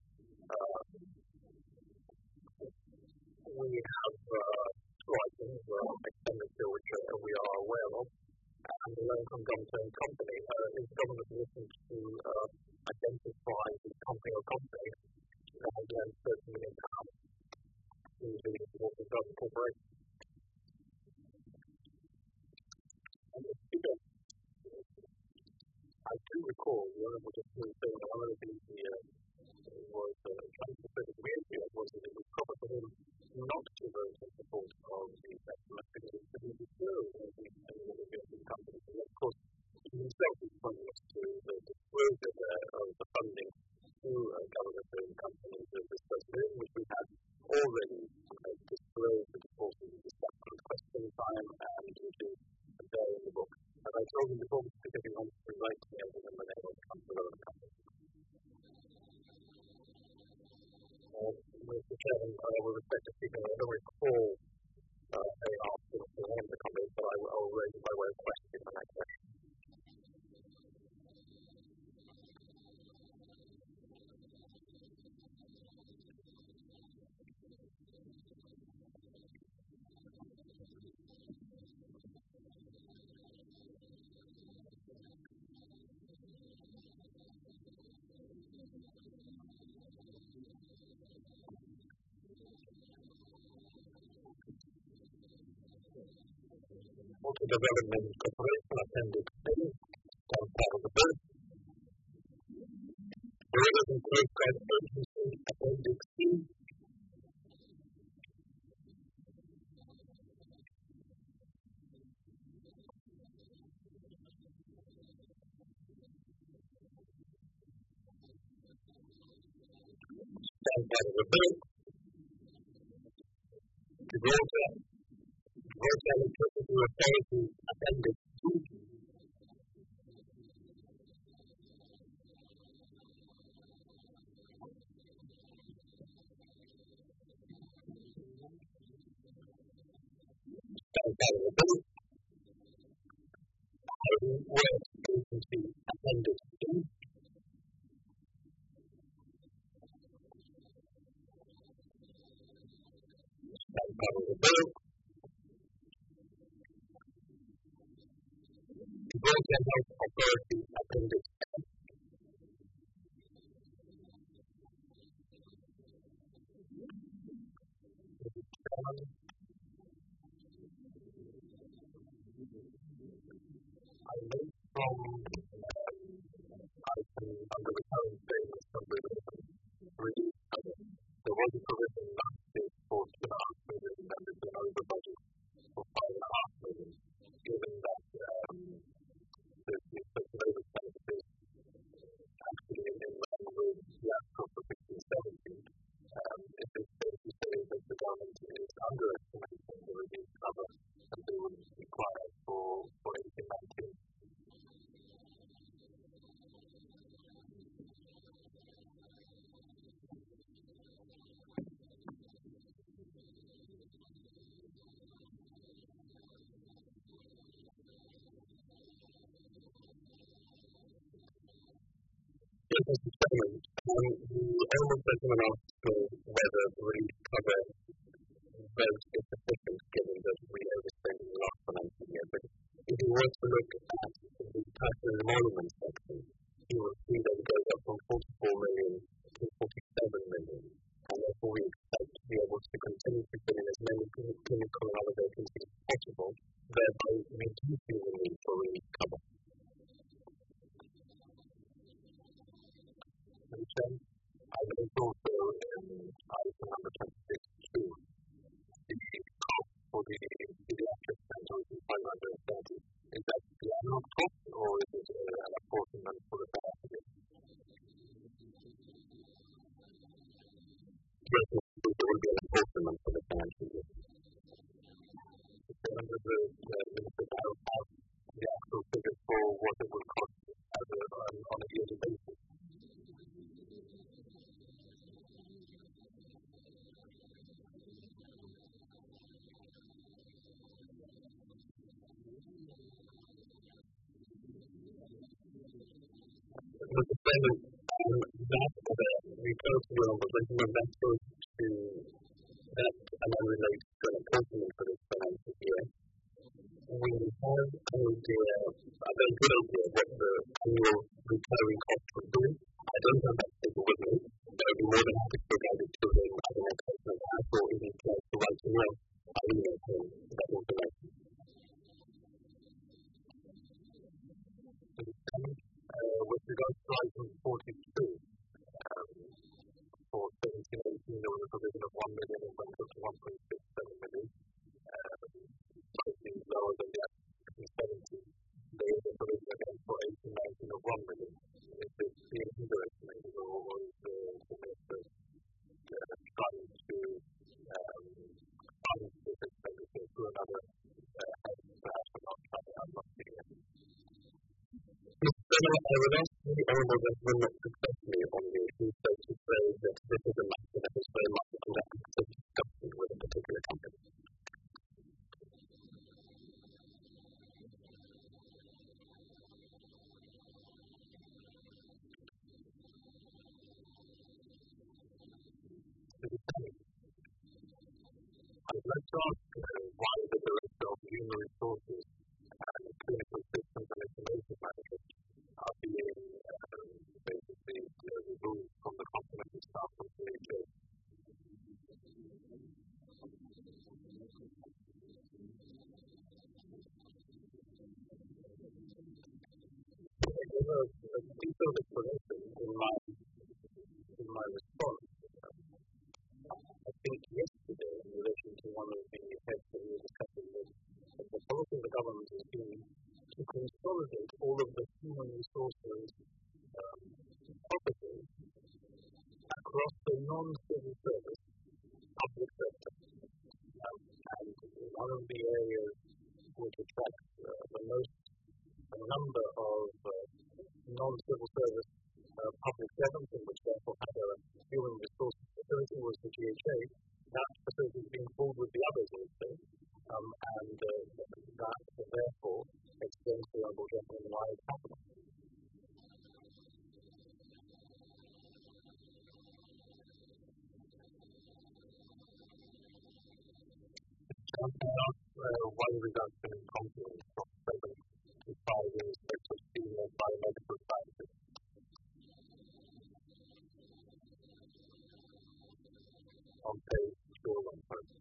we have two items of expenditure which we are aware of, and the low-income government company is the government position to identify the company or companies that have lent £30 million to the Gibraltar Development Corporation. I do recall one of the things that one of the was trying to put the community was that it was proper for him not to vote in support of the investment because it didn't deserve the company. And of course, he himself is pointing us to the disclosure of the funding to government-owned companies of this person, which we had already disclosed the course of the discussion, question time, and which is there in the book. As I told him before, because he wants to write to me over the name of the company. Mr. Chairman, with respect to speaking, I don't recall any answer to the name of the company, but I will raise it by way of question in the next session. Gibraltar Development Corporation Appendix B, as part of the bill. The Rivers and Coast Guard Agency Appendix C. As part of the bill. Gibraltar Electricity Authority Appendix 2. As part of the bill. West Agency Appendix 2. As part of the bill. Gibraltar Health Authority Appendix 10. I know from I can under the current statements of the relief cover, there was a provision last year for 2.5 million and there's been over budget for 5.5 million, given that there's been such an overspend is actually in line with the actual for 16-17. It is fair to say that the government is underestimating the relief cover that they would require for 18-19. Yes, Mr. Chairman, the Honourable Gentleman asked whether the relief cover vote is sufficient given that we overspent in the last financial year. But if you were to look at the personal emolument section, you will see that it goes up from 44 million to 47 million. And therefore we expect to be able to continue to fill in as many clinical and other vacancies as possible, thereby reducing the need for relief cover. I would also item number 26.2, the cost for the pediatric center is 530. Is that the annual cost or is it an apportionment for the financial year? Yes, there will be an apportionment for the financial year. Under the Minister now have the actual figure for what it will cost on a yearly basis. Mr. Chairman, that refers to your Gentleman, that goes to that and relates to an apportionment for this financial year. We have an idea, a very good idea, what the annual recurring cost would be. I don't have that figure with me, but I'd be more than happy to provide it to him as an exception or even to write to him. I'll email him that information. With regards to item 42, for 17-18, there was a provision of 1 million and went up to 1.67 million, slightly lower than the actual 17. There was a provision again for 18-19 of 1 million. Is this being underestimated or is the Minister trying to fund this expenditure through another head, perhaps I'm not seeing it. I would ask the Honourable Gentleman not to press me on the issue, so to say that this is a matter that is very much under active discussion with a particular company. I would like to ask why the Director of Human Resources and Clinical Systems and Information Management are being basically removed from the complement of staff from CHA. I gave a detailed explanation in my response. I think yesterday, in relation to one of the heads that we were discussing with, the policy of the government has been to consolidate all of the human resources properties across the non-civil service public sector. And one of the areas which attracts the most number of non-civil service public servants, and which therefore had a human resources facility, was the GHA. That facility is being pulled with the others also, and that therefore extends to the Honourable Gentleman why it's happening. Why the reduction in competence from 7 to 5 in respect of senior biomedical scientists? On page 215.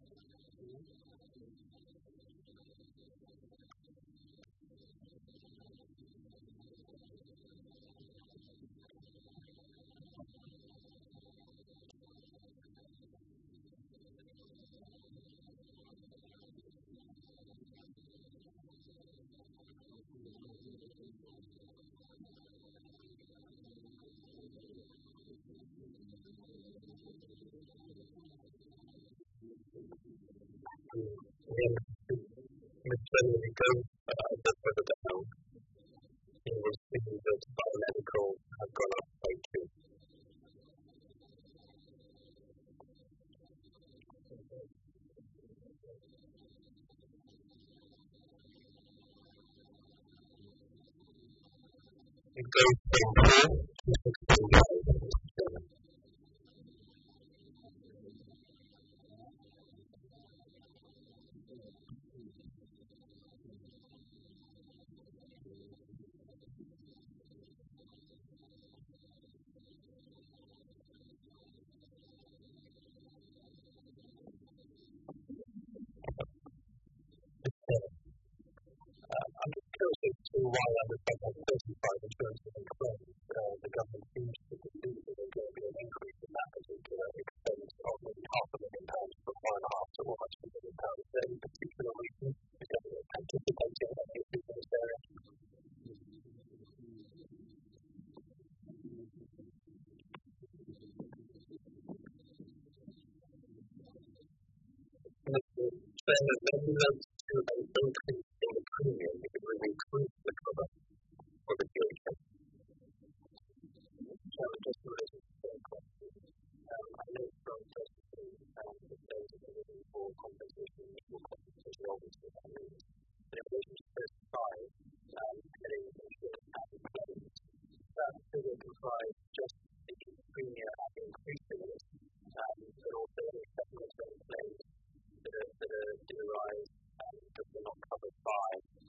When when we go further down, you will see that biomedical have gone up by 2. It goes from 4 to 6.5. I'm just curious as to why under 35 in terms of expense, the government seems to believe that there's going to be an increase in that particular expense of maybe £500,000 for £4.5 to almost £1 million. Is there any particular reason the government anticipating an increase in this area? Saying that maybe that's to an increase in the premium because we've increased the cover for the future. So just related to the question, I know from testing the data that we're looking for compensation, equal compensation, obviously that means in relation to this side, heading insurance and claims, that figure comprise just the premium at increasing risk, but also any settlements and claims that are derived that were not covered by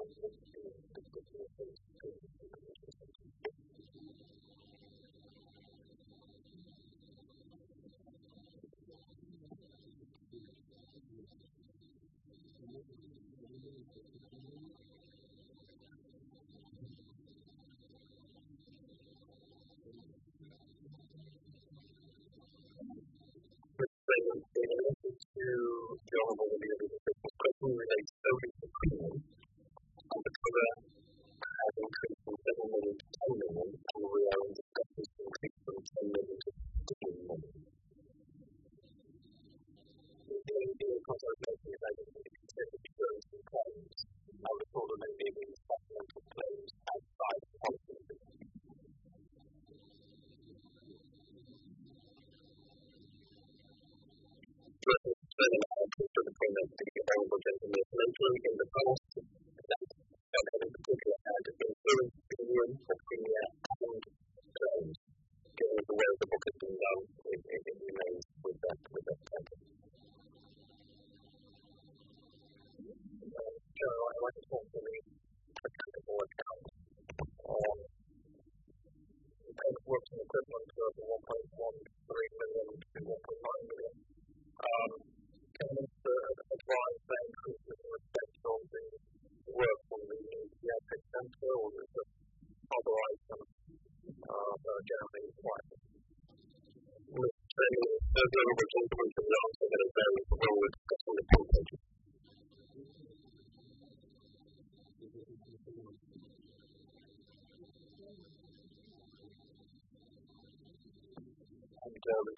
in relation to the honourable question relates solely to premium, and the cover has increased from 7 million to 10 million, and we are in discussions to increase from 10 million to 15 million. The consultation is able to consider insurance and claims. I would have thought that maybe the supplemental claims outside the policy. To the point that the honourable gentleman later in the past that in particular had insurance premium for premium and claims. Given the way the book has been done, it remains with that title. So I like to talk to the technical account on the working equivalent of 1.13 million to 1.9 million. Can you advise the increase in respect of the work on the pediatric centre or is it other items that are generally required? There's no responsibility for the answer that is very well with discussing the content. And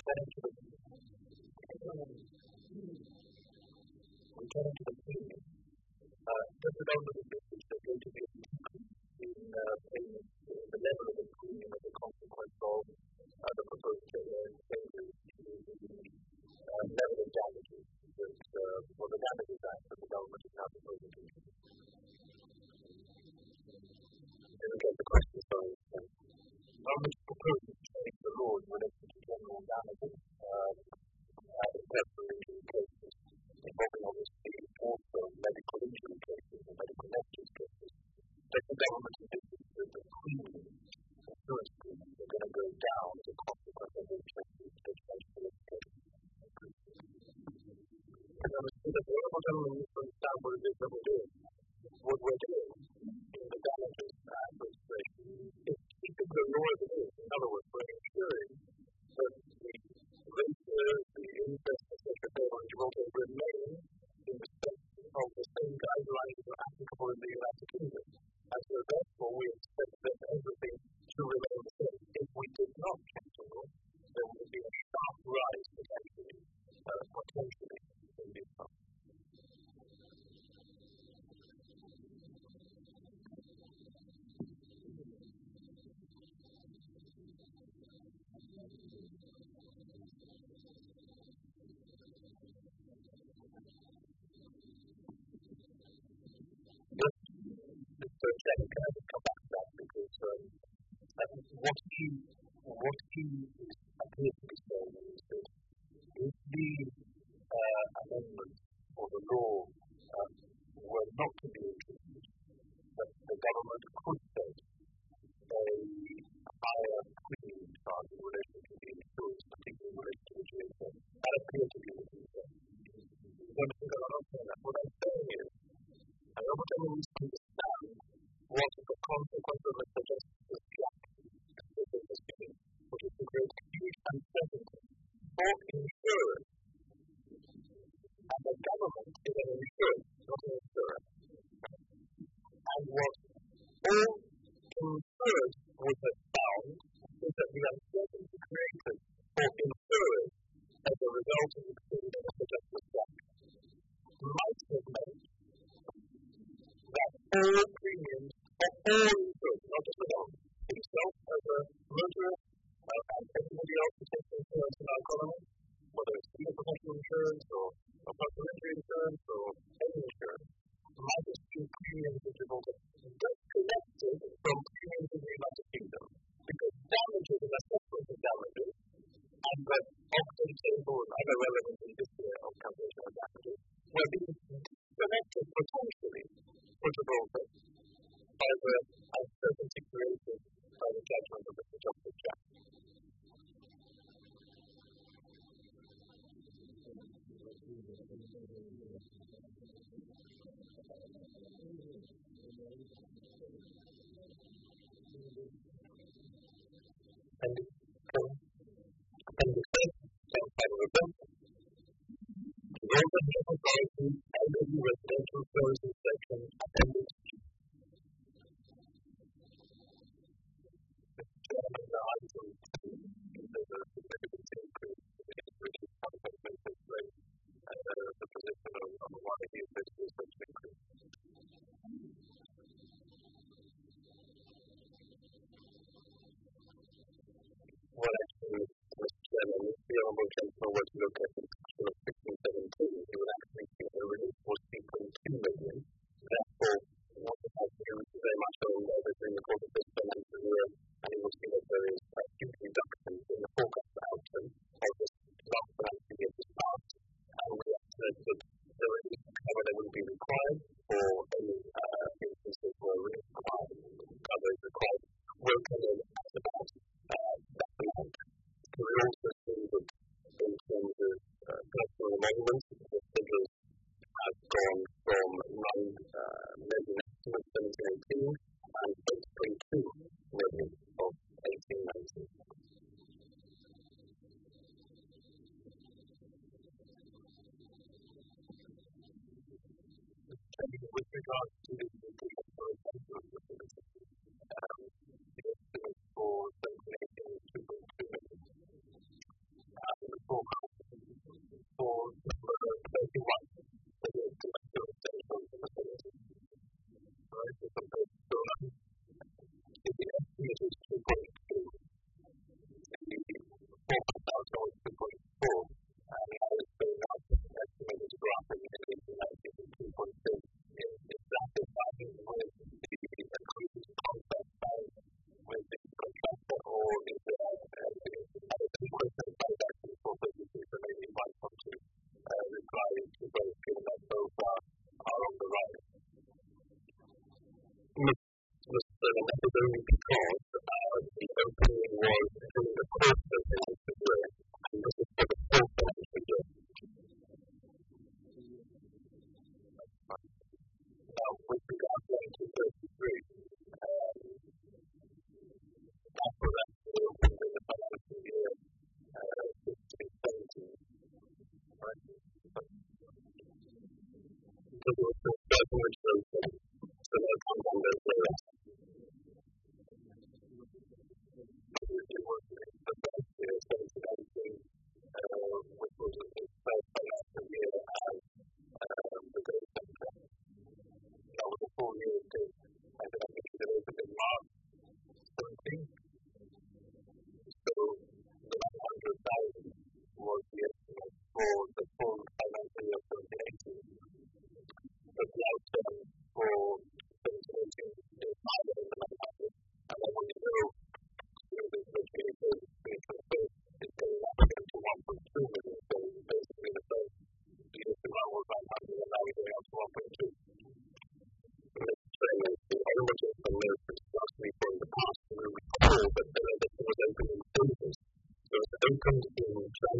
returning to the premium, does it only mean that going to be a decrease in the level of the premium as a consequence of the proposed changes to the level of damages that, or the damages act that the government is now proposing to do? Didn't get the question, sorry. The government is proposing to change the law in relation to general damages, especially in cases involving obviously also medical injury cases or medical negligence cases. Does the government envisage that the premiums, insurance premiums, are going to go down as a consequence of the changes to the legislation? And I would say that the honourable gentleman needs to understand what it is that we're doing. What we're doing in the damages legislation is keeping the law as it is. In other words, we're ensuring that the ratios, the interest, etc., on Gibraltar remain in respect of the same guidelines that are applicable in the United Kingdom. And so therefore we expect that everything should remain the same. If we did not change the law, there would be a sharp rise potentially again, can I just come back to that because what he appears to be saying is that if the amendment or the law were not to be introduced, that the government could set a higher premium charge in relation to the insurance, particularly in relation to the GSM. That appears to be what he's saying. Don't think I'm not saying that. What I'm saying is, I want everyone to understand what the consequence of Mr. Justice's gap is giving, which is to create huge uncertainty for insurers. And the government is an insurer, not an insurer. And what all insurers would have found is that the uncertainty created for insurers as a result of the decision of Mr. Justice's gap might have meant that all premiums of all insurers, not just the government, himself as a motorist and everybody else who takes insurance in our economy, whether it's professional insurance or personal injury insurance or any insurance, might have seen premiums which have also disconnected from premiums in the United Kingdom because damages and assessment of damages and the Ogden table and other relevant in this year of calculation of damages were being disconnected potentially for Gibraltar by the uncertainty created by the judgment of Mr. Justice Jack. And the first by the result, Gibraltar Health Authority Elderly Residential Services Section Appendix G. Mr. Chairman, the item 2 there's a significant increase in which is contemplated rate and the position of one of the officials such increase. Well, actually, Mr. Chairman, if the Honourable Gentleman were to look at the section of 1617, he would actually see a relief for 3.2 million. Therefore, what it has to do is very much on during the course of this financial year, and you will see that there is a huge reduction in the forecast outcome of this last financial year just passed, and we estimate that the relief cover that will be required for any instances where relief cover is required will come in at about that amount. So we also see that in terms of personal emoluments, the figures have gone from 9 million estimates 1718 and 8.2 million of 1819. With regard to the increase for essential facility, the estimate for 1718 is 2.2 million. And the forecast for number 31 for the estimate for essential facility. Right, so compared to the estimate is 2.2. The forecast outcome is 2.4. And I would say that the estimate is graphing in 1819 to 2.6. Is that the value with the increased contract size with the contractor, or is there any question about that for purposes that maybe might want to reply to both, given that both are on the right? Mr. That is only because the opening was during the course of the financial year, and this is for the fourth financial year. Now, with regard to 33, that was actually opened in the financial year 1617. Right? So there was a certain which was so that comes under the rest. It was the first year, 1719, which was its first financial year as the Great Centre. That was a 4-year stay, and I think it opened in March 17. So the 900,000 was the estimate for the full financial year 1718. But the outcome for 1718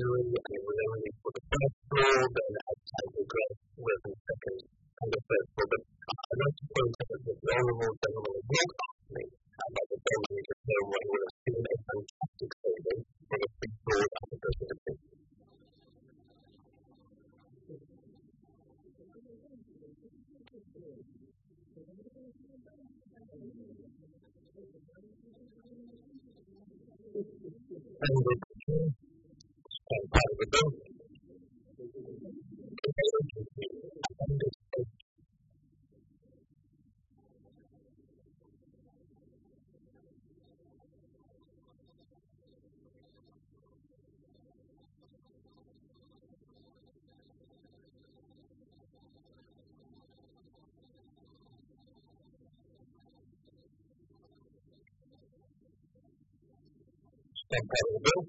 machinery, and really for the first floor, then outside the glass with the second and the third floor. But I don't suppose that the honourable gentleman will ask me about the building to know what would have been a fantastic saving for the three floors and the facility. And the kitchen and part of the building. The emergency and the state. And part of the building.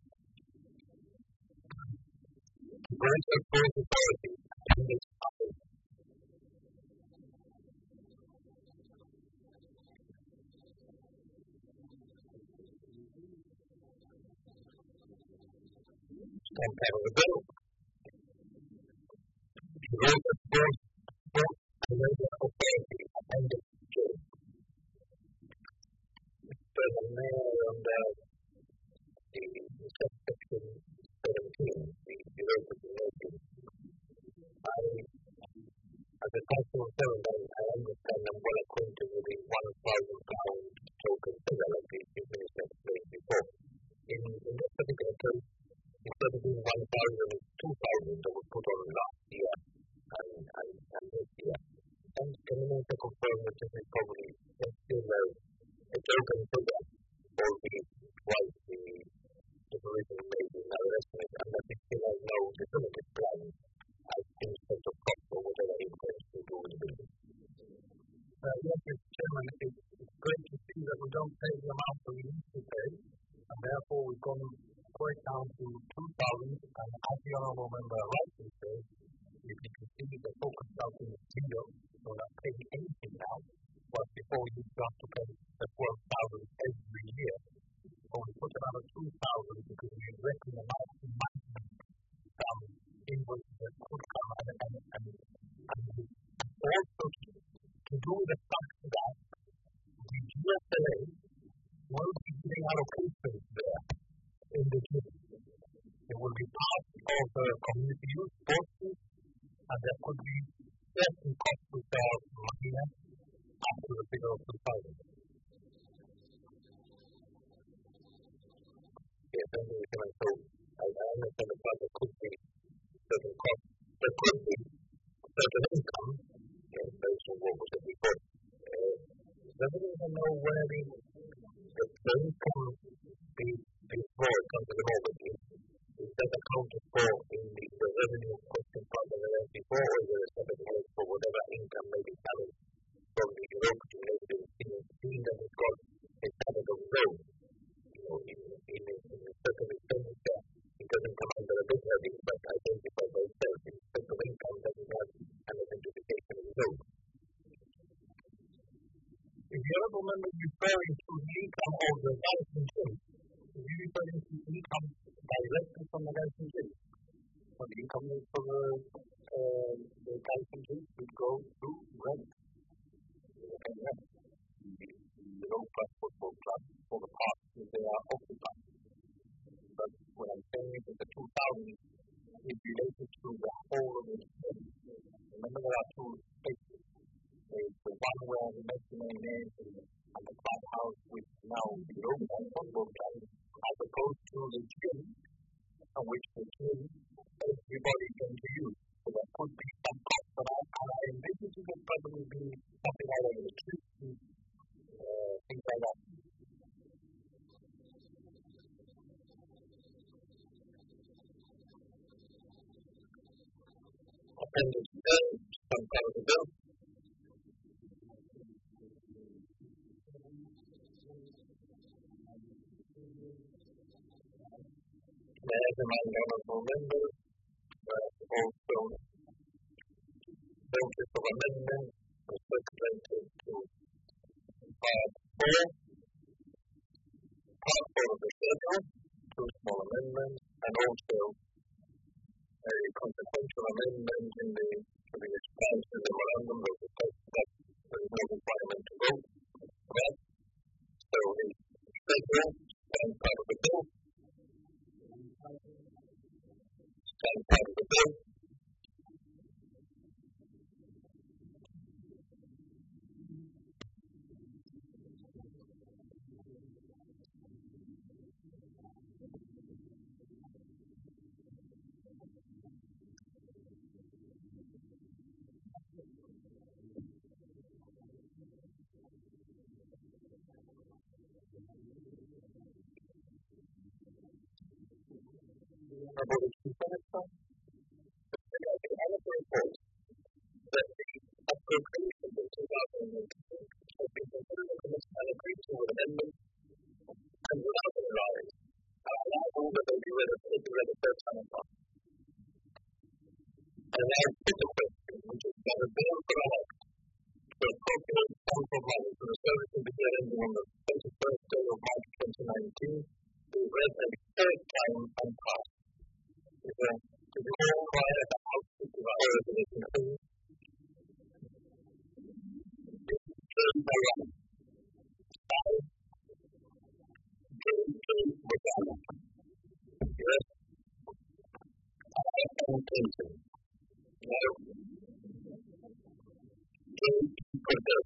The branch of both authorities and its office. And part of the building. The branch of both authorities and its office. The mayor on the subsection 17, the Bureaucracy Notice. As a council servant, I understand I'm well acquainted with the £1,000 token figure like the Chief Minister explained before. In this particular case, instead of being 1,000, it's 2,000 that was put on last year and this year. And can you also confirm that this is probably still a token figure for the twice the original made in our estimate, and that it still has no definitive plan as in terms of cost or whatever it intends to do with the building? Yes, Mr. Chairman, it's great to see that we don't pay the amount that we used to pay, and therefore we've gone quite down to 2,000, and as the honourable member rightly says, if you can see the focus out in the studio, so not paying anything now, but before we used to have to pay the 12,000 every year. So we put another 2,000 because we reckon the maximum invoices that could come and also to do the fact that the GSLA will be giving allocations there in the gym. It will be part of the community use forces, and there could be certain costs which are minor after the figure of 2,000. Yes, thank you, Mr. So I understand the fact there could be certain costs. There could be certain income, based on what was said before. Does anyone know where the income before it comes to the moment is that accounted for in the revenue question part that I read before, or is there a separate line for whatever income may be coming from the bureaucracy related in that it's got a standard of zone? In a certain expenditure, it doesn't come under a big heading, but identified by itself in respect of income that it has an identification of zone. If the honourable member is referring to the income of the licensing gym, is he referring to income directly from the licensing gym? So the income from the licensing gym would go to rent. The low-class football club for the park that they are occupied. But what I'm saying is that the 2,000 is related to the whole of the space. Remember, there are two spaces. There's the one where the mezzanine is and the clubhouse, which now the low-class football club, as opposed to the gym, on which the gym everybody is going to use. So there could be some cost for that, and I envision it will probably be something like electricity, things like that. Appendix A, some part of the bill. May I remind honourable members that also notice of amendment was circulated to Part 4 of the schedule, two small amendments, and also bill, stand part of the bill, stand part of the bill. About the Afghanistan, the Alpha report that the appropriations in 2018 have been considered a commission agreed to with amendments and without any rise, and allow all that they be read the first time around. And now put the question, which is that a bill for an act to appropriate funds for money for the service of the year ending on the 21st day of March 2019 is read a third time and passed. Is the whole right of the House to provide resolution to turn around. Yes. Intention. No. Produce.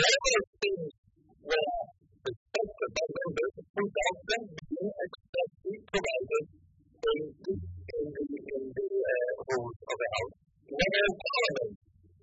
all those things were expected by members without them being expressly provided in the rules of the House. In all Parliament,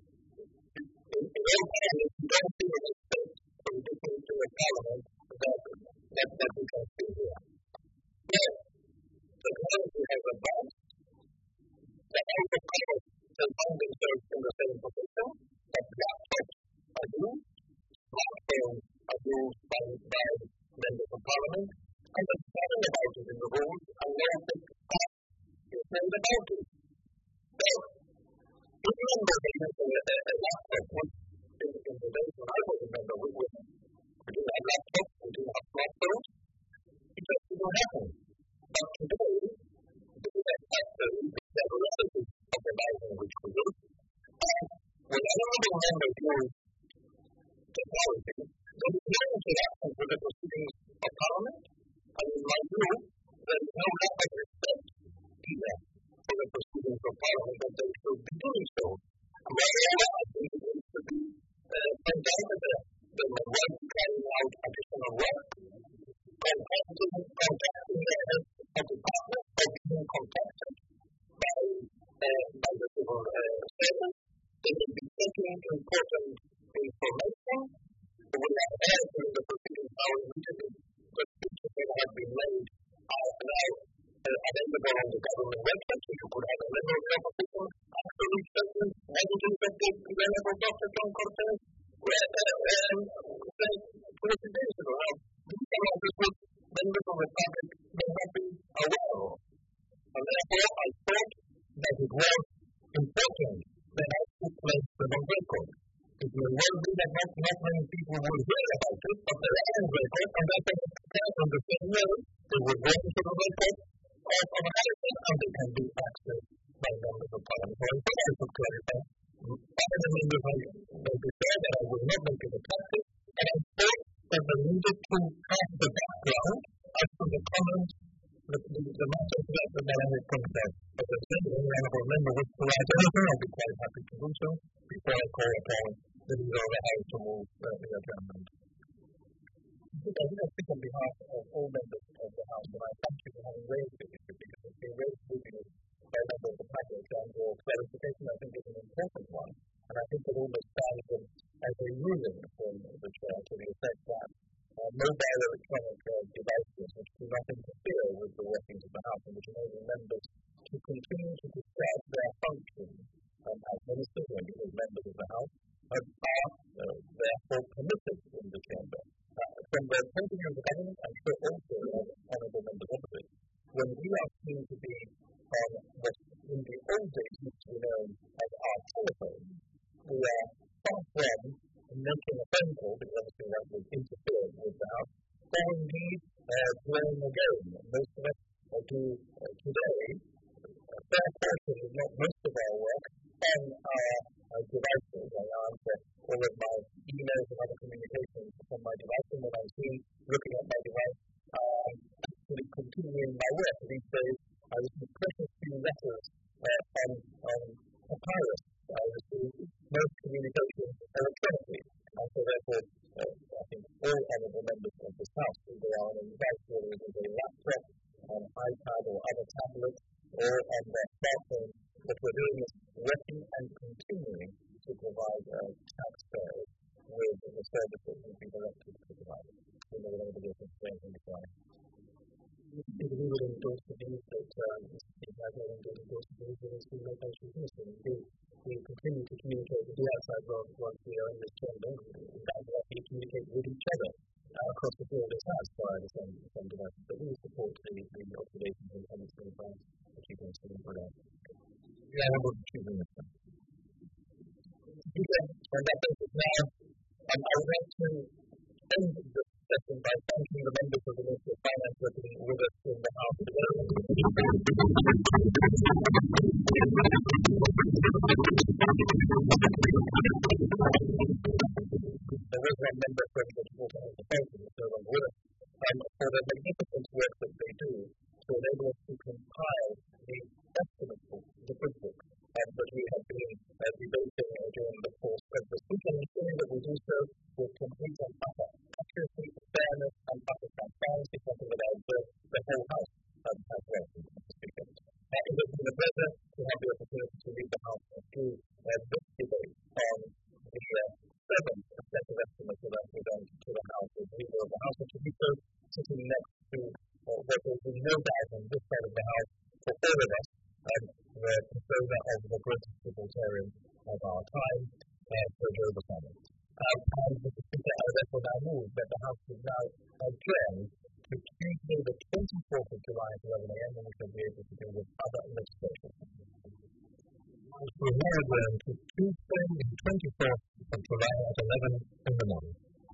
you don't see a respect from different to a Parliament that we can see here. Yes, technology has advanced. The House of Commons has found themselves in the same position, but laptops are used, smartphones are used by members of Parliament, and the nothing about it in the rules, and no big fuss is made about it. So, if members are using a laptop, which in the days when I was a member, we didn't have laptops, we didn't have smartphones, it just didn't happen. But today, the factory is the reality of the life in which we live, and when another member uses technology, there is no interaction with the proceedings of Parliament, and in my view, there is no lack of respect either for the proceedings of Parliament that they should be doing so. And moreover, I think it needs to be pointed out that they were carrying out additional work, contacting the head of the department, or being contacted by the civil servant. They will be taking important information. We have heard during the proceedings how immediately the speeches that have been made are now available on the government website, so you could have a member of the opposition actually certain messages that they enabled Dr. John Cortez today days ago. Now, these are all which members of the public may not be aware of. And therefore, I thought that it was important that I took place the record. It may well be that not many people will hear about it, but there are records, and that they can on the same way, they will go into the record of America, and they can be accessed by members of Parliament. So I thought I could clarify. Other than members, I declared that I would not make it a practice, and I thought that they needed to have the background as to the comments, the matters that the man had pointed out. As I said, if any honourable member wishes to add anything, I'll be quite happy to do so before I call upon the leader of the House to move the adjournment. I speak on behalf of all members of the House, and I thank you for having raised this issue, because it's been raised with you by members of the package, and your clarification, I think, is an important one. And I think it almost stands as a ruling from the Chair to the effect that mobile electronic devices which do not interfere with the workings of the House and which enable members to continue to discharge their functions as ministers and as members of the House are therefore permitted in the Chamber. From the point of view of the government, I'm sure also of honourable members opposite, when we are seen to be on what in the old days used to be known as our telephone, we are far from making a phone call, because obviously that would interfere with the House, or indeed playing a game. Most of us do today a fair portion, if not most of our work, on our devices. I answer all of my emails and other communications from my device, and when I'm looking at my device, actually continuing my work. These days, I receive precious few letters on papyrus. I receive most communications electronically, and so therefore, I think all honourable members of this House, whether they are on a device, whether it is a laptop, an iPad or other tablet, or on their smartphone, what we're doing is working and continuing to provide taxpayers with the services we've been directed to provide. We know that everybody else is saying in the crime. We would endorse the views that it has not endorsed the views that has been made by the Minister. We continue to communicate with the outside world once we are in this chamber. In fact, we communicate with each other across the field as House via the same devices. But we support the observations and comments and advice that you can see for that. The Honourable Chief Minister. On that basis now, I would like to end the session by thanking the members of the Ministry of Finance for being with us in the House today. There was one member of President Walker on the phone who was no longer with us, for the magnificent work that they do to enable us to compile the estimate book, the good book, that we have been debating during the course of this week, and ensuring that we do so with for all of us, the composer of the greatest libertarian of our time, George Orwell. And the speaker has therefore now moved that the House is now adjourned to Tuesday the 24th of July at 11 a.m. when we shall be able to deal with other legislation. We will adjourn to Tuesday the 24th of July at 11 in the morning.